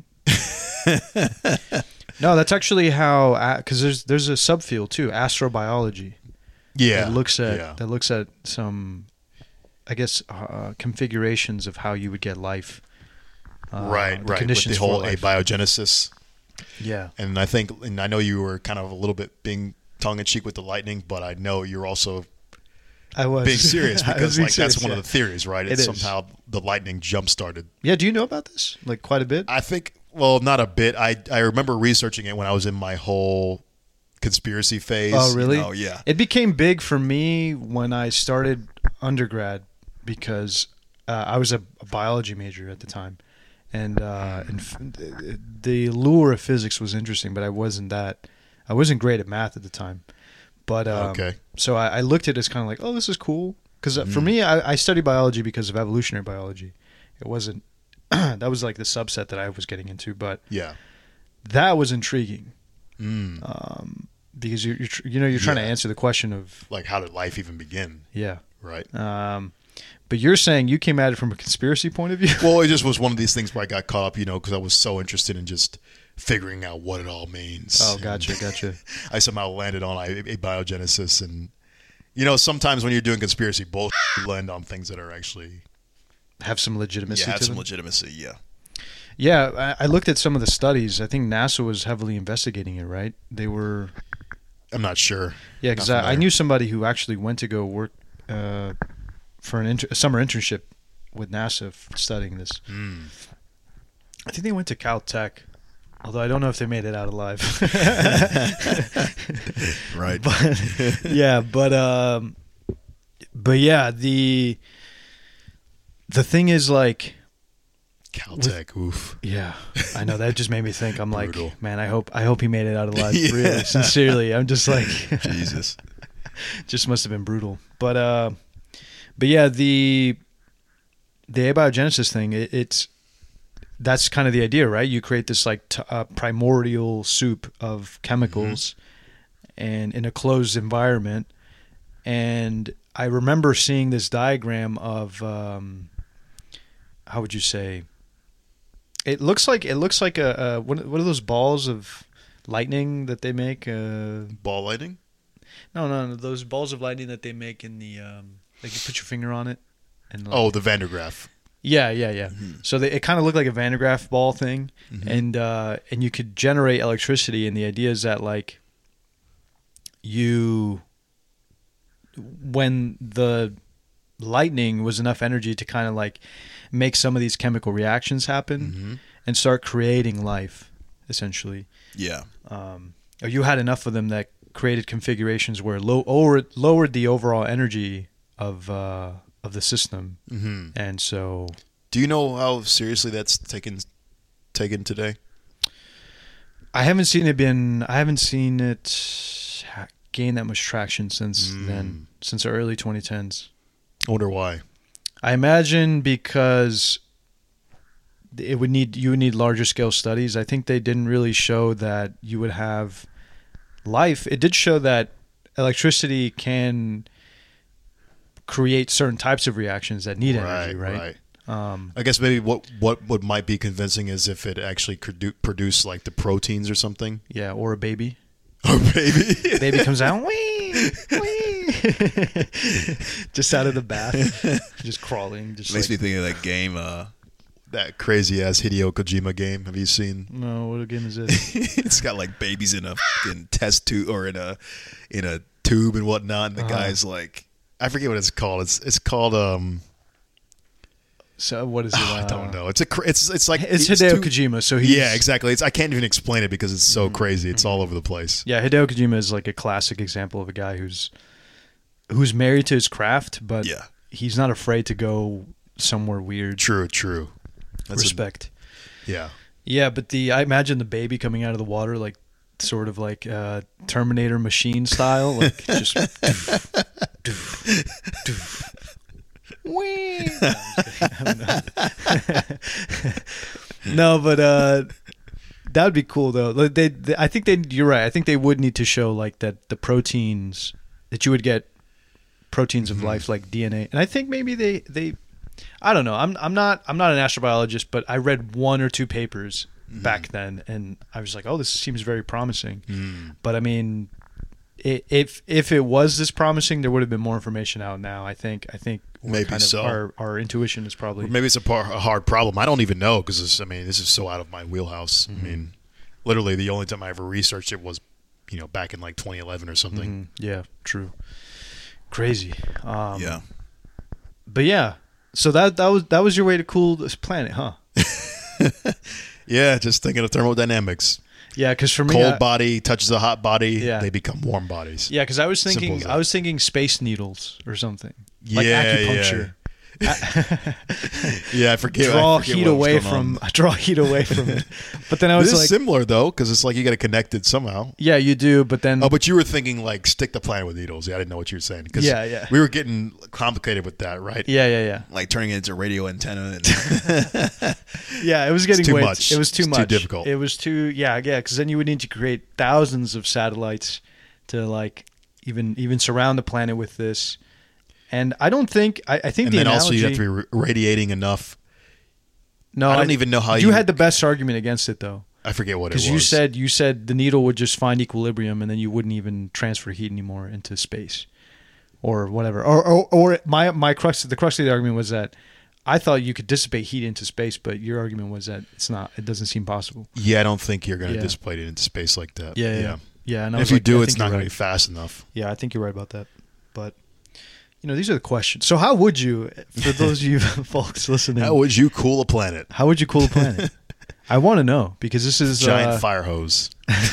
No, that's actually how, because there's there's a subfield too, astrobiology. yeah. That looks at yeah. that looks at some, I guess, uh, configurations of how you would get life. Uh, right, the right. With Conditions the for whole life. abiogenesis. Yeah. And I think, and I know you were kind of a little bit being tongue in cheek with the lightning, but I know you're also I was being serious I was because being like serious, that's one yeah. of the theories, right? It It's is. somehow the lightning jump started. Yeah. Do you know about this? Like quite a bit. I think, well, not a bit. I I remember researching it when I was in my whole conspiracy phase. Oh, really? Oh, yeah. It became big for me when I started undergrad because uh, I was a, a biology major at the time, and uh, and f- the lure of physics was interesting, but I wasn't that. I wasn't great at math at the time, but um, Okay. So I, I looked at it as kind of like, oh, this is cool. Because for Mm. me, I, I studied biology because of evolutionary biology. It wasn't. That was like the subset that I was getting into, but Yeah. that was intriguing. Mm. Um, because you're, you're tr- you know you're trying to Yeah. answer the question of Like, how did life even begin? yeah. Right. Um, but you're saying you came at it from a conspiracy point of view. Well, it just was one of these things where I got caught up, you know, because I was so interested in just figuring out what it all means. Oh, gotcha, And gotcha. I somehow landed on a, a biogenesis, and you know, sometimes when you're doing conspiracy bullshit, you land on things that are actually Have some legitimacy. Yeah, have to some them. legitimacy. Yeah. Yeah, I, I looked at some of the studies. I think NASA was heavily investigating it. Right? They were. I'm not sure. Yeah, because Not I, I familiar. knew somebody who actually went to go work uh, for an inter- a summer internship with NASA f- studying this. Mm. I think they went to Caltech, although I don't know if they made it out alive. Right. But yeah, but um, but yeah, the the thing is like, Caltech, oof. yeah, I know that just made me think. I'm like, Brutal. man, I hope I hope he made it out alive. Yeah. Really, sincerely, I'm just like, Jesus. just must have been brutal. But uh, but yeah, the the abiogenesis thing, it, it's that's kind of the idea, right? You create this like t- uh, primordial soup of chemicals, and in a closed environment. And I remember seeing this diagram of um, how would you say? It looks like it looks like a, a what, what are those balls of lightning that they make? Uh, Ball lightning? no, no, no, those balls of lightning that they make in the um, like you put your finger on it. And like, Oh, the Van der Graaf. yeah, yeah, yeah. So they, it kind of looked like a Van de Graaff ball thing, and uh, and you could generate electricity. And the idea is that like you when the lightning was enough energy to kind of like make some of these chemical reactions happen Mm-hmm. and start creating life, essentially. Yeah. Um, or you had enough of them that created configurations where low, lowered, lowered the overall energy of uh, of the system, Mm-hmm. and so Do you know how seriously that's taken taken today? I haven't seen it been. I haven't seen it ha- gain that much traction since Mm. then, since the early twenty tens. I wonder why. I imagine because it would need you would need larger scale studies. I think they didn't really show that you would have life. It did show that electricity can create certain types of reactions that need energy, right? Um, I guess maybe what what what might be convincing is if it actually produ- produced like the proteins or something. yeah, or a baby. Oh, baby. Baby comes out, wee, wee, just out of the bath, just crawling. Just Makes like, me think of that game. Uh, That crazy ass Hideo Kojima game. Have you seen? no, what game is this? it's got like babies in a fucking test tube or in a in a tube and whatnot, and the Uh-huh. guy's like, I forget what it's called. It's it's called um. So what is it? oh, I uh, don't know. It's a cr- it's it's like It's Hideo too- Kojima, so he's Yeah, exactly. It's I can't even explain it because it's so Mm-hmm. crazy. It's all over the place. Yeah, Hideo Kojima is like a classic example of a guy who's who's married to his craft, but yeah, he's not afraid to go somewhere weird. True, true. That's a- Respect. yeah. Yeah, but the I imagine the baby coming out of the water like sort of like uh, Terminator machine style, like just doof, doof, doof. Whee! No, I'm just kidding. No, but uh, that would be cool though. Like, They, they, I think they. You're right. I think they would need to show like that the proteins that you would get proteins of Mhm. life like D N A, and I think maybe they they. I don't know. I'm I'm not I'm not an astrobiologist, but I read one or two papers Mhm. back then, and I was like, oh, this seems very promising. Mm. But I mean, i if if it was this promising, there would have been more information out now. I think I think we're Maybe kind of- so. Our our intuition is probably Or maybe it's a, par- a hard problem. I don't even know because I mean this is so out of my wheelhouse. Mhm. I mean, literally the only time I ever researched it was, you know, back in like twenty eleven or something. Mhm. Yeah, true. Crazy. Um, yeah. But yeah, so that that was that was your way to cool this planet, huh? Yeah, just thinking of thermodynamics. Yeah, because for me, Cold I- body touches a hot body, Yeah. they become warm bodies. yeah, because I was Simple thinking as that. I was thinking space needles or something. Like Yeah, acupuncture. Yeah, I forget. draw I forget heat what was away going from on. draw heat away from it. But then I was This is like, similar though, because it's like you got to connect it somehow. yeah, you do. But then, Oh, but you were thinking like stick the planet with needles. Yeah, I didn't know what you were saying. 'Cause Yeah, yeah. we were getting complicated with that, right? yeah, yeah, yeah, Like turning it into a radio antenna. And yeah. It was getting too way much. It was too It's too much. difficult. It was too yeah, yeah. Because then you would need to create thousands of satellites to like even even surround the planet with this. And I don't think I, I think And the then analogy. also you have to be ra- radiating enough. no, I don't even know how you you- had the best argument against it though. I forget what it was. Because you said you said the needle would just find equilibrium, and then you wouldn't even transfer heat anymore into space, or whatever. Or or, or my my crux the crux of the argument was that I thought you could dissipate heat into space, but your argument was that it's not. It doesn't seem possible. Yeah, I don't think you're going to Yeah. dissipate it into space like that. Yeah, yeah, yeah. And, I And was if you like, do, I it's think not you're going to right. be fast enough. Yeah, I think you're right about that. But you know, these are the questions. So how would you, for those of you folks listening, How would you cool a planet? how would you cool a planet? I want to know because this is Giant uh, fire hose.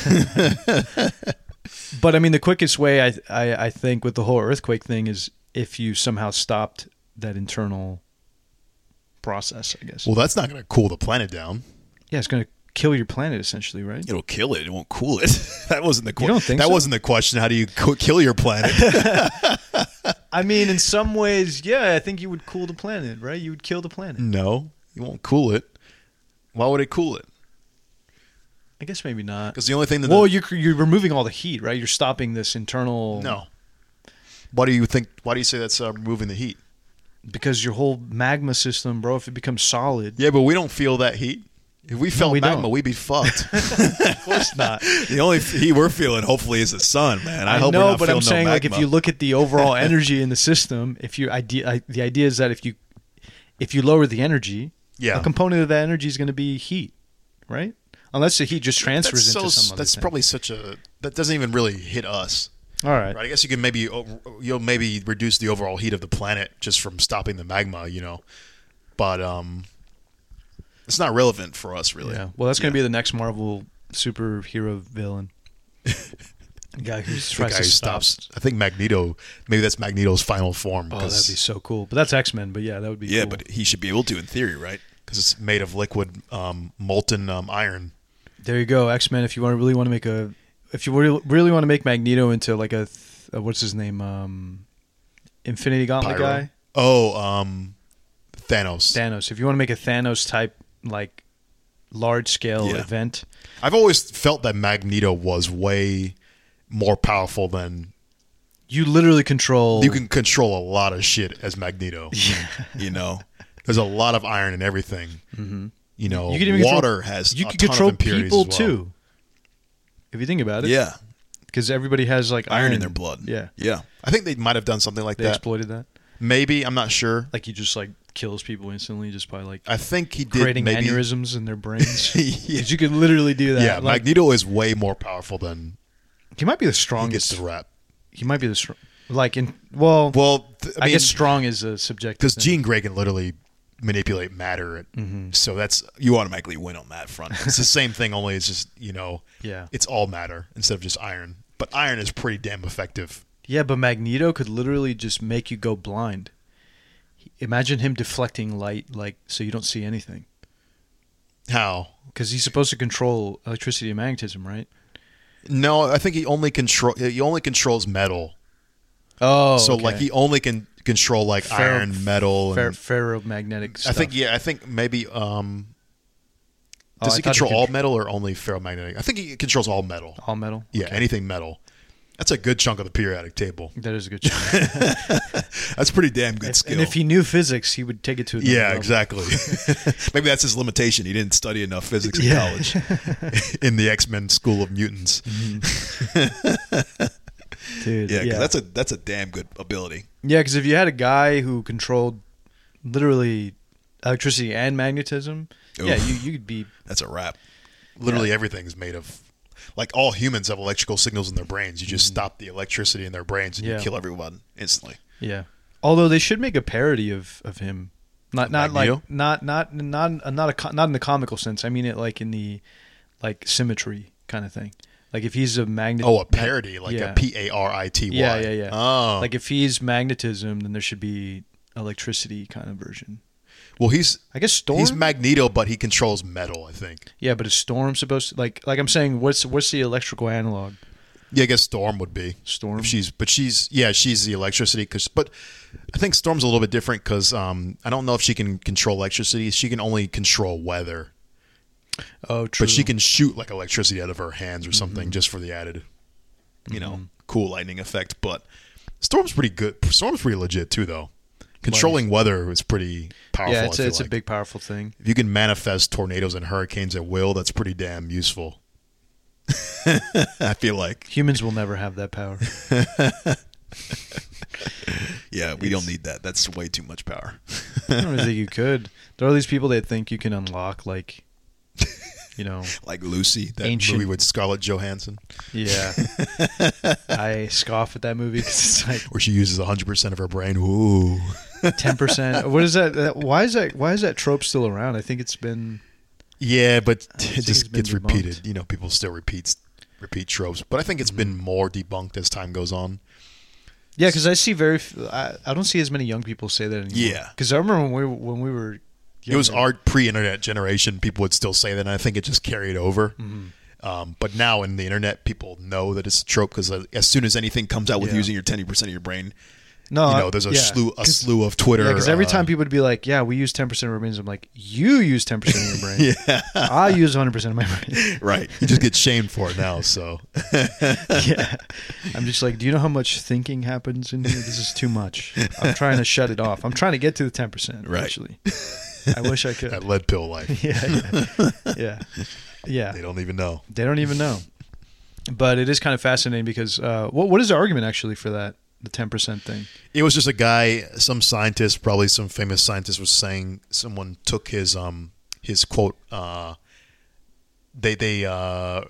But I mean, the quickest way I, I I think with the whole earthquake thing is if you somehow stopped that internal process. I guess. Well, that's not going to cool the planet down. Yeah, it's going to kill your planet essentially, right? it'll kill it. It won't cool it. that wasn't the You question. don't think that so? wasn't the question. How do you co- kill your planet? I mean, in some ways, yeah, I think you would cool the planet, right? You would kill the planet. No, you won't cool it. Why would it cool it? I guess maybe not. Because the only thing that Well, the, you're you're removing all the heat, right? You're stopping this internal. no. Why do you think? Why do you say that's uh, removing the heat? Because your whole magma system, bro, if it becomes solid, Yeah, but we don't feel that heat. If we felt we magma, don't. we'd be fucked. of course not. The only heat we're feeling, hopefully, is the sun, man. I, I, hope know, we're not but I'm feeling no saying, like, if magma. you look at the overall energy in the system, if you idea, I, the idea is that if you if you lower the energy, Yeah. a component of that energy is going to be heat, right? Unless the heat just transfers that's into so, some other That's thing. probably such a. That doesn't even really hit us. All right. Right. I guess you can maybe you'll maybe reduce the overall heat of the planet just from stopping the magma, you know. But um, it's not relevant for us, really. Yeah. Well, that's going to Yeah. be the next Marvel superhero villain. The guy who The tries guy to who stop. stops. I think Magneto. Maybe that's Magneto's final form. Oh, Because that'd be so cool. But that's X-Men. But yeah, that would be Yeah, cool. but he should be able to in theory, right? it's made of liquid um, molten um, iron. There you go, X-Men. If you want to really want to make a, if you really, really want to make Magneto into like a, th- uh, what's his name, um, Infinity Gauntlet Pyro. guy, Oh, um, Thanos. Thanos. If you want to make a Thanos type like large scale Yeah. event, I've always felt that Magneto was way more powerful than you literally control. you can control a lot of shit as Magneto. You know, There's a lot of iron in everything. Mm-hmm. You know, You could even water control- has You a can ton control of impurities people as well. too. If you think about it, yeah, because everybody has like iron iron in their blood. Yeah, yeah. I think they might have done something like they that. exploited that. Maybe, I'm not sure. Like he just like kills people instantly just by like I think he did creating maybe. aneurysms in their brains. Yeah. 'Cause you could literally do that. Yeah, Like, Magneto is way more powerful than he might be the he gets strongest. the rap. He might be the strong. Like in well, Well, th- I, I, mean, guess strong is a subjective. because thing. Jean Grey can literally manipulate matter, Mm-hmm. so that's You automatically win on that front. it's the same thing. Only it's just you know, Yeah. it's all matter instead of just iron. But iron is pretty damn effective. Yeah, but Magneto could literally just make you go blind. Imagine him deflecting light, like so you don't see anything. How? Because he's supposed to control electricity and magnetism, right? No, I think he only control he only controls metal. Oh, so okay. like he only can control like Ferro- iron, metal, Fer- and ferromagnetic I stuff. think yeah, I think maybe um Oh, does I he thought control could- all metal or only ferromagnetic? I think he controls all metal. all metal. Yeah, Okay. anything metal. That's a good chunk of the periodic table. That is a good choice. That's pretty damn good If- skill. and if he knew physics, he would take it to another Yeah, level. exactly. Maybe that's his limitation. He didn't study enough physics in Yeah. college. In the X-Men School of Mutants. Dude. Yeah, Yeah, 'cause that's a that's a damn good ability. Yeah, because if you had a guy who controlled literally electricity and magnetism, yeah, Oof. you you could be That's a wrap. Literally Yeah. everything's made of like all humans have electrical signals in their brains. You just stop the electricity in their brains and Yeah. you kill everyone instantly. yeah. Although they should make a parody of, of him, not not Magneto? like not not not not a co- not in the comical sense. I mean it like in the like symmetry kind of thing. Like if he's a magnet. Oh, a parody, like yeah. a P A R I T Y. Yeah, yeah, yeah. Oh. Like if he's magnetism, then there should be electricity kind of version. well, he's I guess Storm. he's Magneto, but he controls metal, I think. yeah, but is Storm supposed to like like I'm saying? What's what's the electrical analog? Yeah, I guess Storm would be. Storm. If she's, but she's, yeah, she's the electricity. Cause, but I think Storm's a little bit different because um, I don't know if she can control electricity. She can only control weather, Oh, true. but she can shoot like electricity out of her hands or something Mm-hmm. just for the added, you know, Mm-hmm. cool lightning effect. But Storm's pretty good. Storm's pretty legit too, though. Controlling weather is pretty powerful. Yeah, it's I a, feel it's a like. big powerful thing. If you can manifest tornadoes and hurricanes at will, that's pretty damn useful. I feel like. Humans will never have that power. Yeah, we don't need that. That's way too much power. I don't really think you could. There are these people that think you can unlock, like, you know, Like Lucy. That Ancient- movie with Scarlett Johansson, yeah. I scoff at that movie because it's like where she uses one hundred percent of her brain. Ooh. ten percent. What is that? that? Why is that? Why is that trope still around? I think it's been. Yeah, but think it it's just been gets debunked. repeated. You know, people still repeat repeat tropes, but I think it's been more debunked as time goes on. Yeah, because I see very. f- I, I don't see as many young people say that anymore. Yeah. Because I remember when we were- when we were. It was younger- our pre-internet generation. People would still say that, and I think it just carried over. Mm-hmm. Um, but now in the internet, people know that it's a trope because as soon as anything comes out with Yeah. using your ten percent of your brain, No, you know, I- there's a yeah, slew a 'cause- slew of Twitter. Yeah, because every uh, time people would be like, "Yeah, we use ten percent of our brains," I'm like, "You use ten percent of your brain. yeah, I use one hundred percent of my brain." right. You just get shamed for it now. So Yeah, I'm just like, do you know how much thinking happens in here? This is too much. I'm trying to shut it off. I'm trying to get to the ten percent. Right. Actually, I wish I could. that lead pill life, Yeah, yeah, yeah, yeah. they don't even know. They don't even know. But it is kind of fascinating because uh, what what is the argument actually for that? The ten percent thing. It was just a guy, some scientist, probably some famous scientist, was saying someone took his um his quote. Uh, they they uh they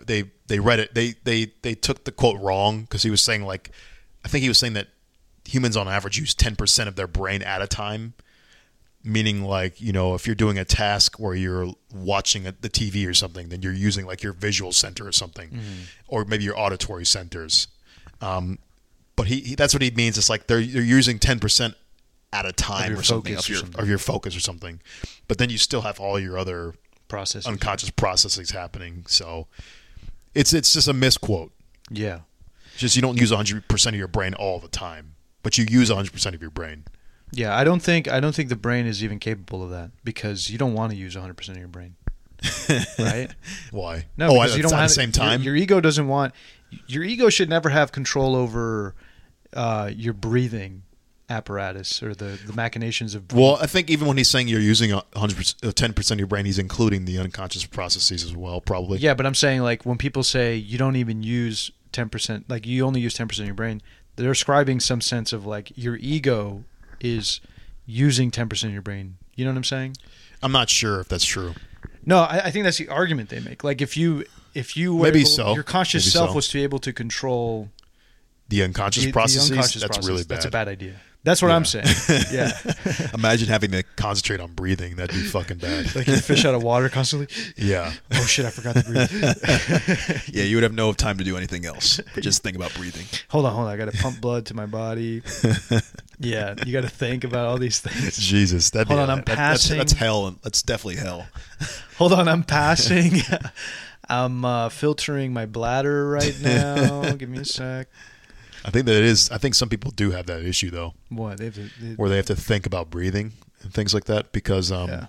they read it. They they they took the quote wrong because he was saying like, I think he was saying that humans on average use ten percent of their brain at a time. Meaning, like, you know, if you're doing a task where you're watching a, the T V or something, then you're using like your visual center or something, mm-hmm. or maybe your auditory centers. Um, but he, he that's what he means. It's like they're you're using ten percent at a time or something of your something. of your focus or something. But then you still have all your other processes, unconscious processes happening. So it's it's just a misquote. Yeah, it's just you don't use one hundred percent of your brain all the time, but you use one hundred percent of your brain. Yeah, I don't think I don't think the brain is even capable of that because you don't want to use one hundred percent of your brain, right? Why? No, oh, because you don't at have the same time. Your, your ego doesn't want. Your ego should never have control over uh, your breathing apparatus or the, the machinations of. Well, I think even when he's saying you're using one hundred percent, ten percent of your brain, he's including the unconscious processes as well, probably. Yeah, but I'm saying like when people say you don't even use ten percent, like you only use ten percent of your brain, they're ascribing some sense of like your ego is using ten percent of your brain. You know what I'm saying? I'm not sure if that's true. No, I, I think that's the argument they make. Like if you if you were maybe able, so. your conscious maybe self so. was to be able to control the unconscious the, processes, the unconscious that's process. really bad. That's a bad idea. That's what yeah. I'm saying. Yeah. Imagine having to concentrate on breathing. That'd be fucking bad. Like you fish out of water constantly. Yeah. Oh shit! I forgot to breathe. Yeah, you would have no time to do anything else. Just think about breathing. Hold on, hold on. I got to pump blood to my body. Yeah, you got to think about all these things. Jesus, that. Hold on, I'm that, that's, passing. that's hell. That's definitely hell. Hold on, I'm passing. I'm uh, filtering my bladder right now. Give me a sec. I think that it is. I think some people do have that issue though. What? They have to, they, where they have to think about breathing and things like that because, um, yeah.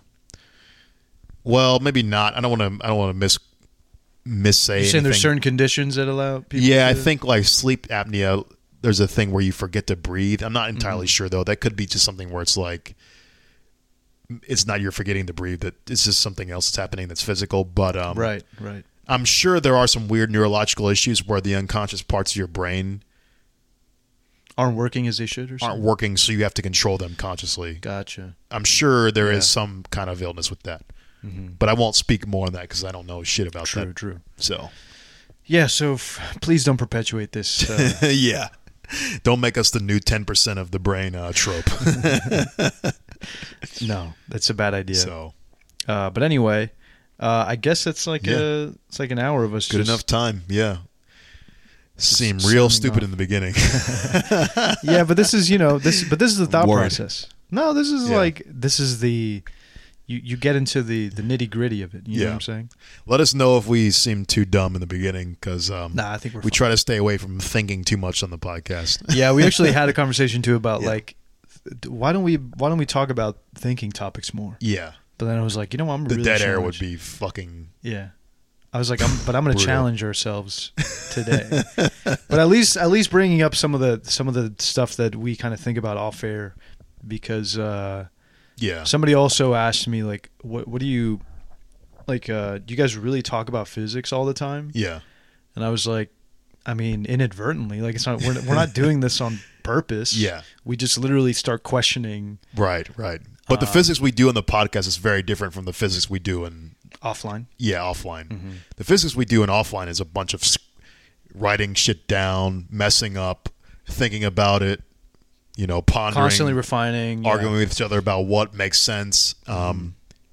well, maybe not. I don't want to. I don't want to miss miss say. You're saying anything. there's certain conditions that allow people. Yeah, to... I think like sleep apnea. There's a thing where you forget to breathe. I'm not entirely mm-hmm. sure though. That could be just something where it's like it's not you're forgetting to breathe. That it's just something else that's happening that's physical. But um, right, right. I'm sure there are some weird neurological issues where the unconscious parts of your brain aren't working as they should, or something? aren't working, so you have to control them consciously. Gotcha. I'm sure there yeah. is some kind of illness with that, mm-hmm. but I won't speak more on that because I don't know shit about true, that. True, true. So, yeah. So f- please don't perpetuate this. Uh... yeah, don't make us the new ten percent of the brain uh, trope. No, that's a bad idea. So, uh, but anyway, uh, I guess that's like yeah. a it's like an hour of us. Good just... enough time. Yeah. Seem real stupid off. in the beginning. Yeah, but this is you know this, but this is the thought Word. process. No, this is Yeah. like this is the you you get into the the nitty gritty of it. You Yeah. know what I'm saying? Let us know if we seem too dumb in the beginning because um, Nah, I think we're we fine. try to stay away from thinking too much on the podcast. Yeah, we actually had a conversation too about Yeah. like why don't we why don't we talk about thinking topics more? Yeah, But then I was like, you know, what, I'm the really dead air would challenged. be fucking. Yeah. I was like, I'm, but I'm going to Brutal. challenge ourselves today. But at least, at least bringing up some of the some of the stuff that we kind of think about off air, because uh, Yeah. somebody also asked me like, what what do you like? Uh, do you guys really talk about physics all the time? Yeah. And I was like, I mean, inadvertently, like it's not we're we're not doing this on purpose. Yeah. We just literally start questioning Right. Right. But the Uh, physics we do in the podcast is very different from the physics we do in offline. yeah offline. Mm-hmm. The physics we do in offline is a bunch of s- writing shit down, messing up, thinking about it, you know, pondering, Constantly refining, yeah. arguing with each other about what makes sense. Um,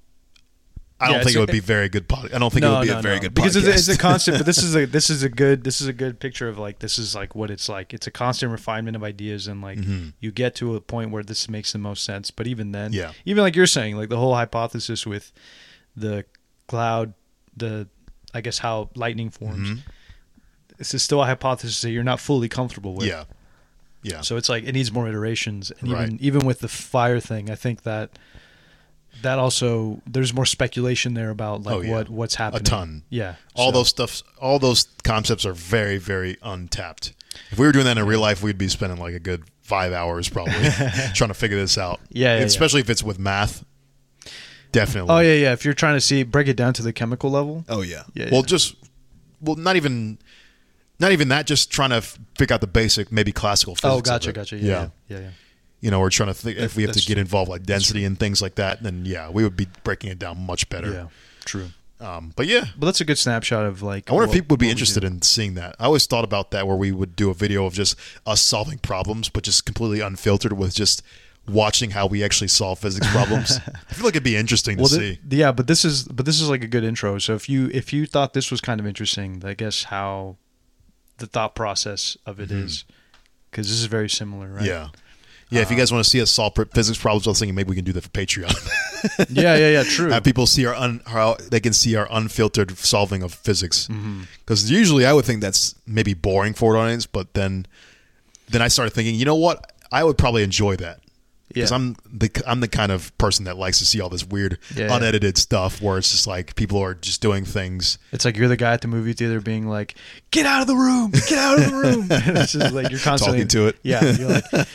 I Yeah, don't think it's it would a- be very good. Pod- I don't think no, it would be no, a very no. good because podcast. it's, it's a constant. But this is a this is a good this is a good picture of like this is like what it's like. It's a constant refinement of ideas, and like Mhm. you get to a point where this makes the most sense. But even then, Yeah. even like you're saying, like the whole hypothesis with the cloud, the I guess how lightning forms. Mhm. This is still a hypothesis that you're not fully comfortable with. Yeah. Yeah. So it's like it needs more iterations, and Right. even even with the fire thing, I think that that also there's more speculation there about like Oh, yeah. what what's happening. ton. Yeah, all so- those stuffs, all those concepts are very, very untapped. If we were doing that in real life, we'd be spending like a good five hours probably trying to figure this out. Yeah, yeah, especially if it's with math. Definitely. Oh yeah, yeah. If you're trying to see break it down to the chemical level. Oh yeah. Yeah. Well, yeah. just well, not even, not even that. Just trying to f- figure out the basic, maybe classical physics. oh, of gotcha, it. gotcha. Yeah. Yeah, yeah, yeah. You know, we're trying to think if we have to That's get true. involved like density and things like that. Then yeah, we would be breaking it down much better. Yeah, true. Um, but yeah, But that's a good snapshot of like. I wonder what- if people would be what we interested do. in seeing that. I always thought about that, where we would do a video of just us solving problems, but just completely unfiltered, with just watching how we actually solve physics problems. I feel like it'd be interesting to Well, see. thi- yeah, but this is but this is like a good intro. So if you if you thought this was kind of interesting, I guess how the thought process of it is, because this is very similar, right? Mm-hmm. Yeah. Yeah, if you guys want to see us solve pr- physics problems, I was thinking maybe we can do that for Patreon. yeah, yeah, yeah. True. Have people see our un- how they can see our unfiltered solving of physics. Mm-hmm. Because usually I would think that's maybe boring for an audience, but then then I started thinking, you know what? I would probably enjoy that. Because Yeah. I'm the I'm the kind of person that likes to see all this weird, Yeah, yeah. unedited stuff where it's just like people are just doing things. It's like you're the guy at the movie theater being like, "Get out of the room! Get out of the room!" And it's just like you're constantly Talking to it. Yeah, you're like,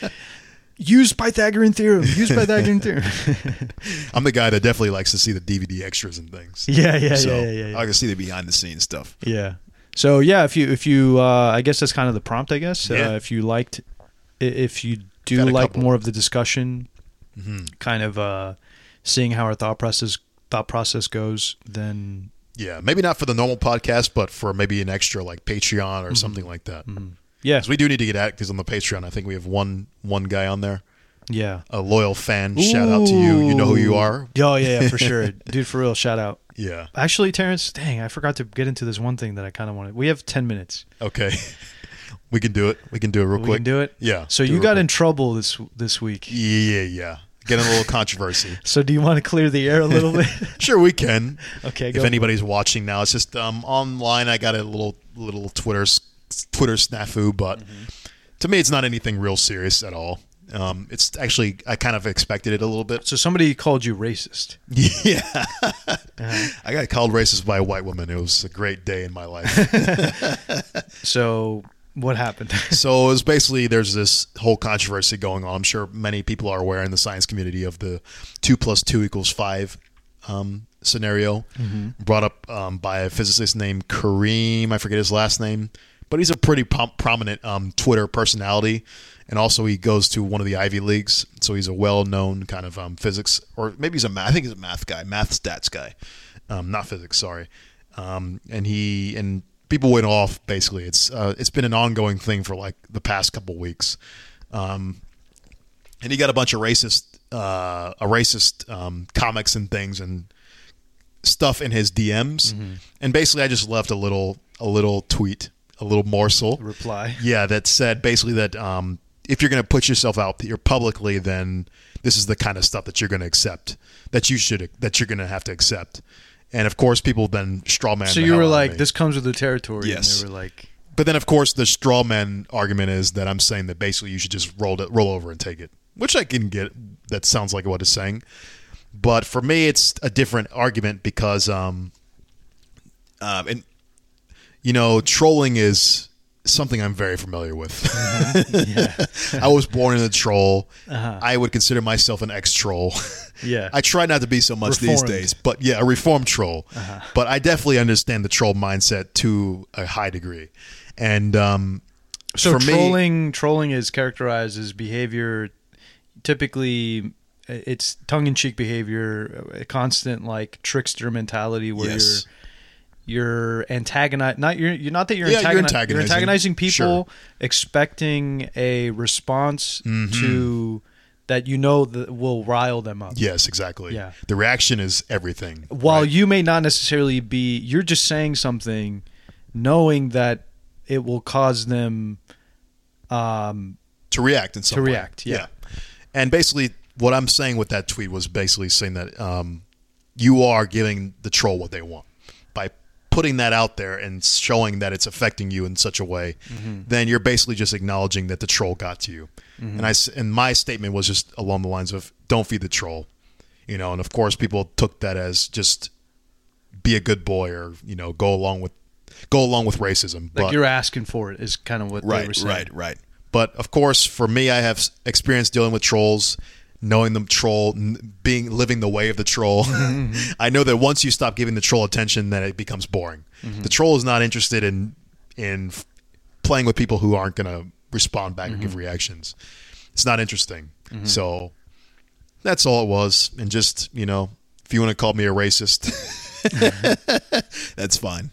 use Pythagorean theorem. Use Pythagorean theorem. I'm the guy that definitely likes to see the D V D extras and things. yeah, yeah, so yeah, yeah, yeah. I can see the behind the scenes stuff. Yeah. So yeah, if you if you uh, I guess that's kind of the prompt. I guess Yeah. uh, if you liked, i- if you do Got a like couple. more of the discussion, hmm kind of uh, seeing how our thought process thought process goes, then Yeah, maybe not for the normal podcast, but for maybe an extra like Patreon or something like that. yeah, 'Cause we do need to get active on the Patreon. I think we have one one guy on there, yeah. a loyal fan. Shout out to you. You know who you Ooh. are. Oh yeah, yeah, for sure, dude. For real, shout out. Yeah. Actually, Terrence, dang, I forgot to get into this one thing that I kind of wanted. We have ten minutes. Okay. We can do it. We can do it real we quick. can do it. Yeah. So do you it got real in trouble this this week. quick. Yeah, yeah. Getting a little controversy. So do you want to clear the air a little bit? Sure, we can. Okay. Go If anybody's watching now, it's just um, online. I got a little little Twitter s- Twitter snafu, but Mm-hmm. to me, it's not anything real serious at all. Um, it's actually I kind of expected it a little bit. So somebody called you racist. Yeah, Uh-huh. I got called racist by a white woman. It was a great day in my life. So what happened? So it was basically there's this whole controversy going on. I'm sure many people are aware in the science community of the two plus two equals five um, scenario brought up um, by a physicist named Kareem. I forget his last name, but he's a pretty prom- prominent um, Twitter personality. And also he goes to one of the Ivy Leagues. So he's a well-known kind of um, physics, or maybe he's a math, I think he's a math guy, math stats guy. Um, not physics, sorry. Um, and he and people went off. Basically, it's uh, it's been an ongoing thing for like the past couple weeks. Um, and he got a bunch of racist, uh, a racist um, comics and things and stuff in his D Ms. And basically, I just left a little a little tweet, a little morsel. Reply. Yeah, that said basically that um, if you're going to put yourself out here publicly, then this is the kind of stuff that you're going to accept, that you should, that you're going to have to accept. And of course, people then straw man. So the you hell were out of like, me. this comes with the territory. Yes. And they were like, But then, of course, the straw man argument is that I'm saying that basically you should just roll it, roll over and take it, which I can get. That sounds like what it's saying. But for me, it's a different argument because, um, um, and you know, trolling is something I'm very familiar with. yeah, I was born in a troll. Uh-huh. I would consider myself an ex-troll. yeah. I try not to be so much these Reformed. days. But yeah, a reformed troll. Uh-huh. But I definitely understand the troll mindset to a high degree. And um, So for me, trolling, trolling is characterized as behavior. Typically, it's tongue-in-cheek behavior, a constant like trickster mentality where Yes. you're you're antagonize not you're, you're not that you're, Yeah, you're antagoni- antagonizing. you're antagonizing people, Sure. expecting a response Mm-hmm. to that you know that will rile them up. yes, exactly. Yeah. The reaction is everything. While right? you may not necessarily be, you're just saying something, knowing that it will cause them. Um, to react in some To way. react, yeah. And basically, what I'm saying with that tweet was basically saying that um, you are giving the troll what they want by putting that out there and showing that it's affecting you in such a way. Mm-hmm. Then you're basically just acknowledging that the troll got to you. Mm-hmm. And I s- and my statement was just along the lines of don't feed the troll, you know. And of course, people took that as just be a good boy or you know go along with go along with racism. like but you're asking for it is kind of what they were Right, saying. right, right. But of course, for me, I have experience dealing with trolls, knowing them troll, n- being living the way of the troll. I know that once you stop giving the troll attention, then it becomes boring. The troll is not interested in in f- playing with people who aren't going to respond back or give reactions. It's not interesting. So that's all it was. And just you know, if you want to call me a racist, That's fine.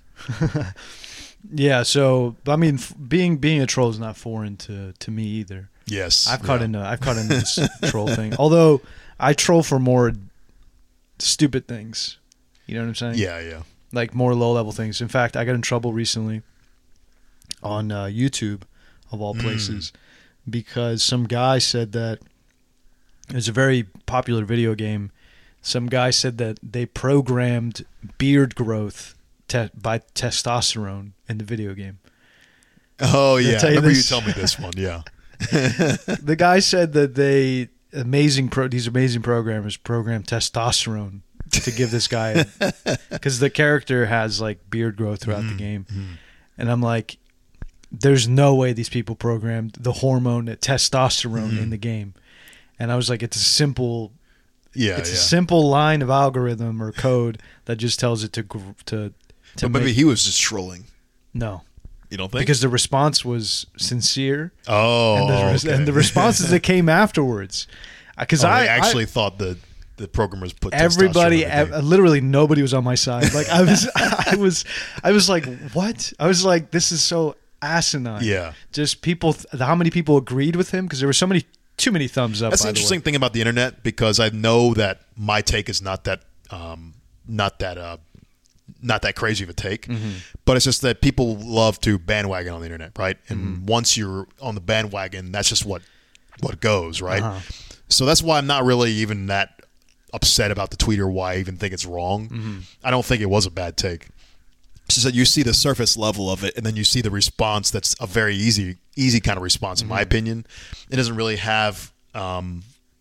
Yeah, so I mean, f- being being a troll is not foreign to, to me either. Yes, I've caught yeah. into I've caught into this troll thing. Although I troll for more stupid things. You know what I'm saying? Yeah, yeah. Like more low level things. In fact, I got in trouble recently on uh, YouTube, of all places, mm. because some guy said that there's a very popular video game. Some guy said that they programmed beard growth te- by testosterone in the video game. Oh yeah, tell I you remember this. you told me this one. Yeah. The guy said that they amazing pro these amazing programmers program testosterone to give this guy, because the character has like beard growth throughout mm, the game, mm. and I'm like, there's no way these people programmed the hormone testosterone mm. in the game. And I was like, it's a simple, yeah, it's yeah. a simple line of algorithm or code that just tells it to gr- to. to but maybe make, he was just trolling. No, you don't think? Because the response was sincere. Oh, and the, res- okay. and the responses that came afterwards, because oh, I they actually I, thought the the programmers put everybody, testosterone in the game. literally nobody was on my side. Like I was, I was, I was like, what? I was like, this is so asinine. Yeah, just people. Th- how many people agreed with him? Because there were so many. Too many thumbs up. That's by the interesting the way. thing about the internet, because I know that my take is not that, um, not that, uh, not that crazy of a take. Mm-hmm. But it's just that people love to bandwagon on the internet, right? And Mm-hmm. once you're on the bandwagon, that's just what what goes, right? Uh-huh. So that's why I'm not really even that upset about the tweet or why I even think it's wrong. Mm-hmm. I don't think it was a bad take. It's just that you see the surface level of it, And then you see the response that's a very easy, easy kind of response, in Mm-hmm. my opinion. It doesn't really have. Um,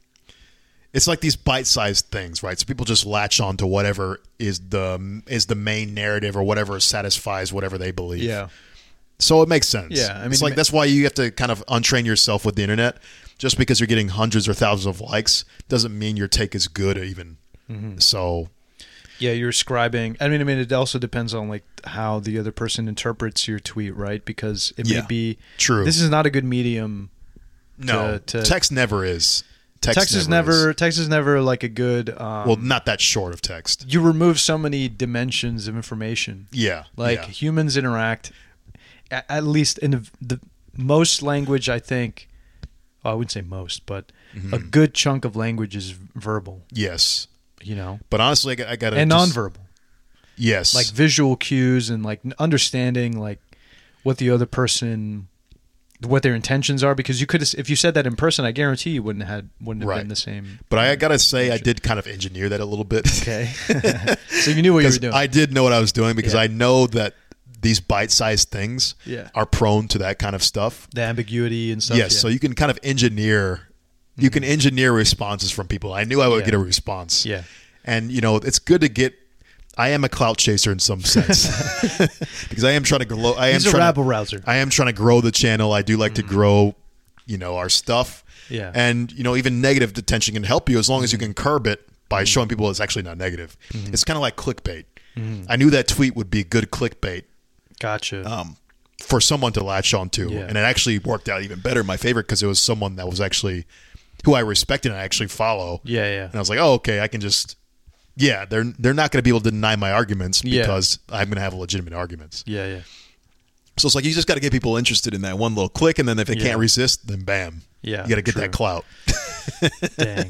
it's like these bite-sized things, right? So people just latch on to whatever is the is the main narrative or whatever satisfies whatever they believe. Yeah. So it makes sense. Yeah, I mean, it's like ma- that's why you have to kind of untrain yourself with the internet. Just because you're getting hundreds or thousands of likes doesn't mean your take is good, even. Mm-hmm. So. Yeah, you're scribing. I mean, I mean, it also depends on like how the other person interprets your tweet, right? Because it Yeah, may be true. This is not a good medium. No, to, to, text never is. Text, text is never. never. is. Text is never like a good. Um, Well, not that short of text. you remove so many dimensions of information. Yeah, Like yeah. humans interact, at, at least in the, the most language, I think. Well, I wouldn't say most, but Mm-hmm. a good chunk of language is verbal. Yes, You know, but honestly, I, I gotta and just, nonverbal. Yes, Like visual cues and like understanding like what the other person, what their intentions are, because you could, if you said that in person, I guarantee you wouldn't have had wouldn't have Right. been the same. But I gotta say, I did kind of engineer that a little bit. Okay, so you knew what you were 'Cause doing. I did know what I was doing because Yeah. I know that these bite-sized things Yeah. are prone to that kind of stuff. the ambiguity and stuff. Yes, yeah. so you can kind of engineer, you can engineer responses from people. I knew I would Yeah. get a response. Yeah. And you know, it's good to get. I am a clout chaser in some sense because I am trying to grow. I am He's a trying rabble to, rouser. I am trying to grow the channel. I do like to grow, you know, our stuff. Yeah. And you know, even negative attention can help you as long as you can curb it by showing people it's actually not negative. It's kind of like clickbait. I knew that tweet would be good clickbait Gotcha. um, for someone to latch on to, Yeah. and it actually worked out even better. My favorite because it was someone that was actually who I respected and I actually follow. yeah, yeah. And I was like, oh, okay, I can just. Yeah, they're they're not going to be able to deny my arguments Yeah. because I'm going to have legitimate arguments. Yeah, yeah. So it's like you just got to get people interested in that one little click, and then if they Yeah. can't resist, then bam, Yeah, you got to get true. that clout. Dang.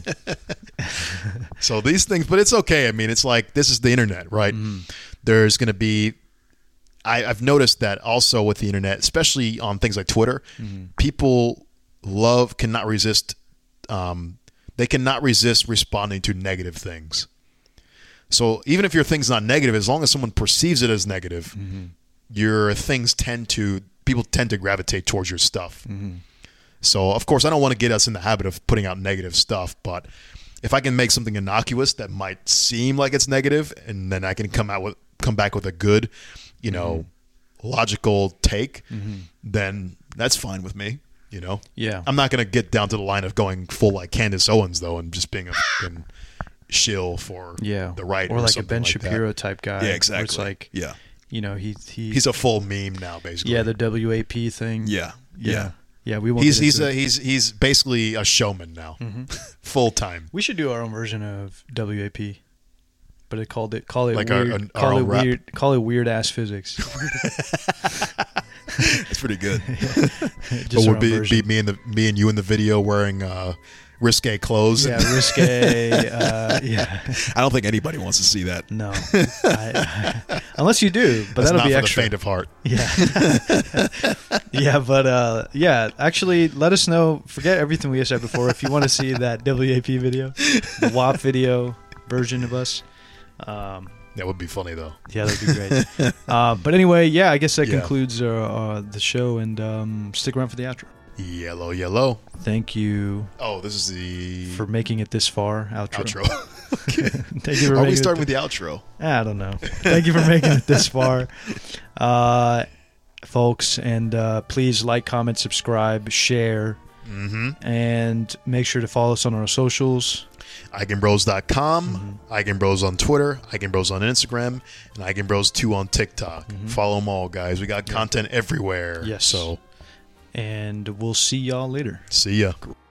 So these things, but it's okay. I mean, it's like this is the internet, right? Mm-hmm. There's going to be. I, I've noticed that also with the internet, especially on things like Twitter, Mm-hmm. people love cannot resist. Um, they cannot resist responding to negative things. So even if your thing's not negative, as long as someone perceives it as negative, Mm-hmm. your things tend to people tend to gravitate towards your stuff. Mm-hmm. So of course, I don't want to get us in the habit of putting out negative stuff, but if I can make something innocuous that might seem like it's negative, and then I can come out with come back with a good, you know, Mm-hmm. logical take, then that's fine with me. You know, Yeah. I'm not going to get down to the line of going full like Candace Owens though, and just being a fucking shill for Yeah. the right, or like a something Ben like that. Shapiro type guy. Yeah, where exactly. It's like, yeah, you know, he he He's a full meme now, basically. yeah, the W A P thing. yeah, Yeah. yeah. Yeah, we won't he's get he's into a, it. he's he's basically a showman now, Mm-hmm. full time. We should do our own version of W A P. but it called it call it Like our- weird, our call it own rap? weird, call it weird ass physics. It's pretty good. Just But our would own be, version. be me and the me and you in the video wearing uh, risque clothes. Yeah, risque. uh, yeah, I don't think anybody wants to see that. no, I, I, unless you do, but That's that'll not be for extra. the faint of heart. Yeah, yeah, but uh, yeah, actually, let us know. Forget everything we said before. If you want to see that W A P video, the W A P video version of us, um, That would be funny though. yeah, that'd be great. uh, but anyway, yeah, I guess that Yeah. concludes uh, uh, the show, and um, stick around for the outro. Yellow, yellow. Thank you Oh, this is the for making it this far. Outro. outro. Thank you for Are making we it starting th- with the outro? I don't know. Thank you for making it this far, uh, folks. And uh, please like, comment, subscribe, share, Mm-hmm. and make sure to follow us on our socials. Eigenbros dot com, Mm-hmm. Eigenbros on Twitter, Eigenbros on Instagram, and Eigenbros two on TikTok. Follow them all, guys. We got content everywhere. Yes. So, And we'll see y'all later. see ya.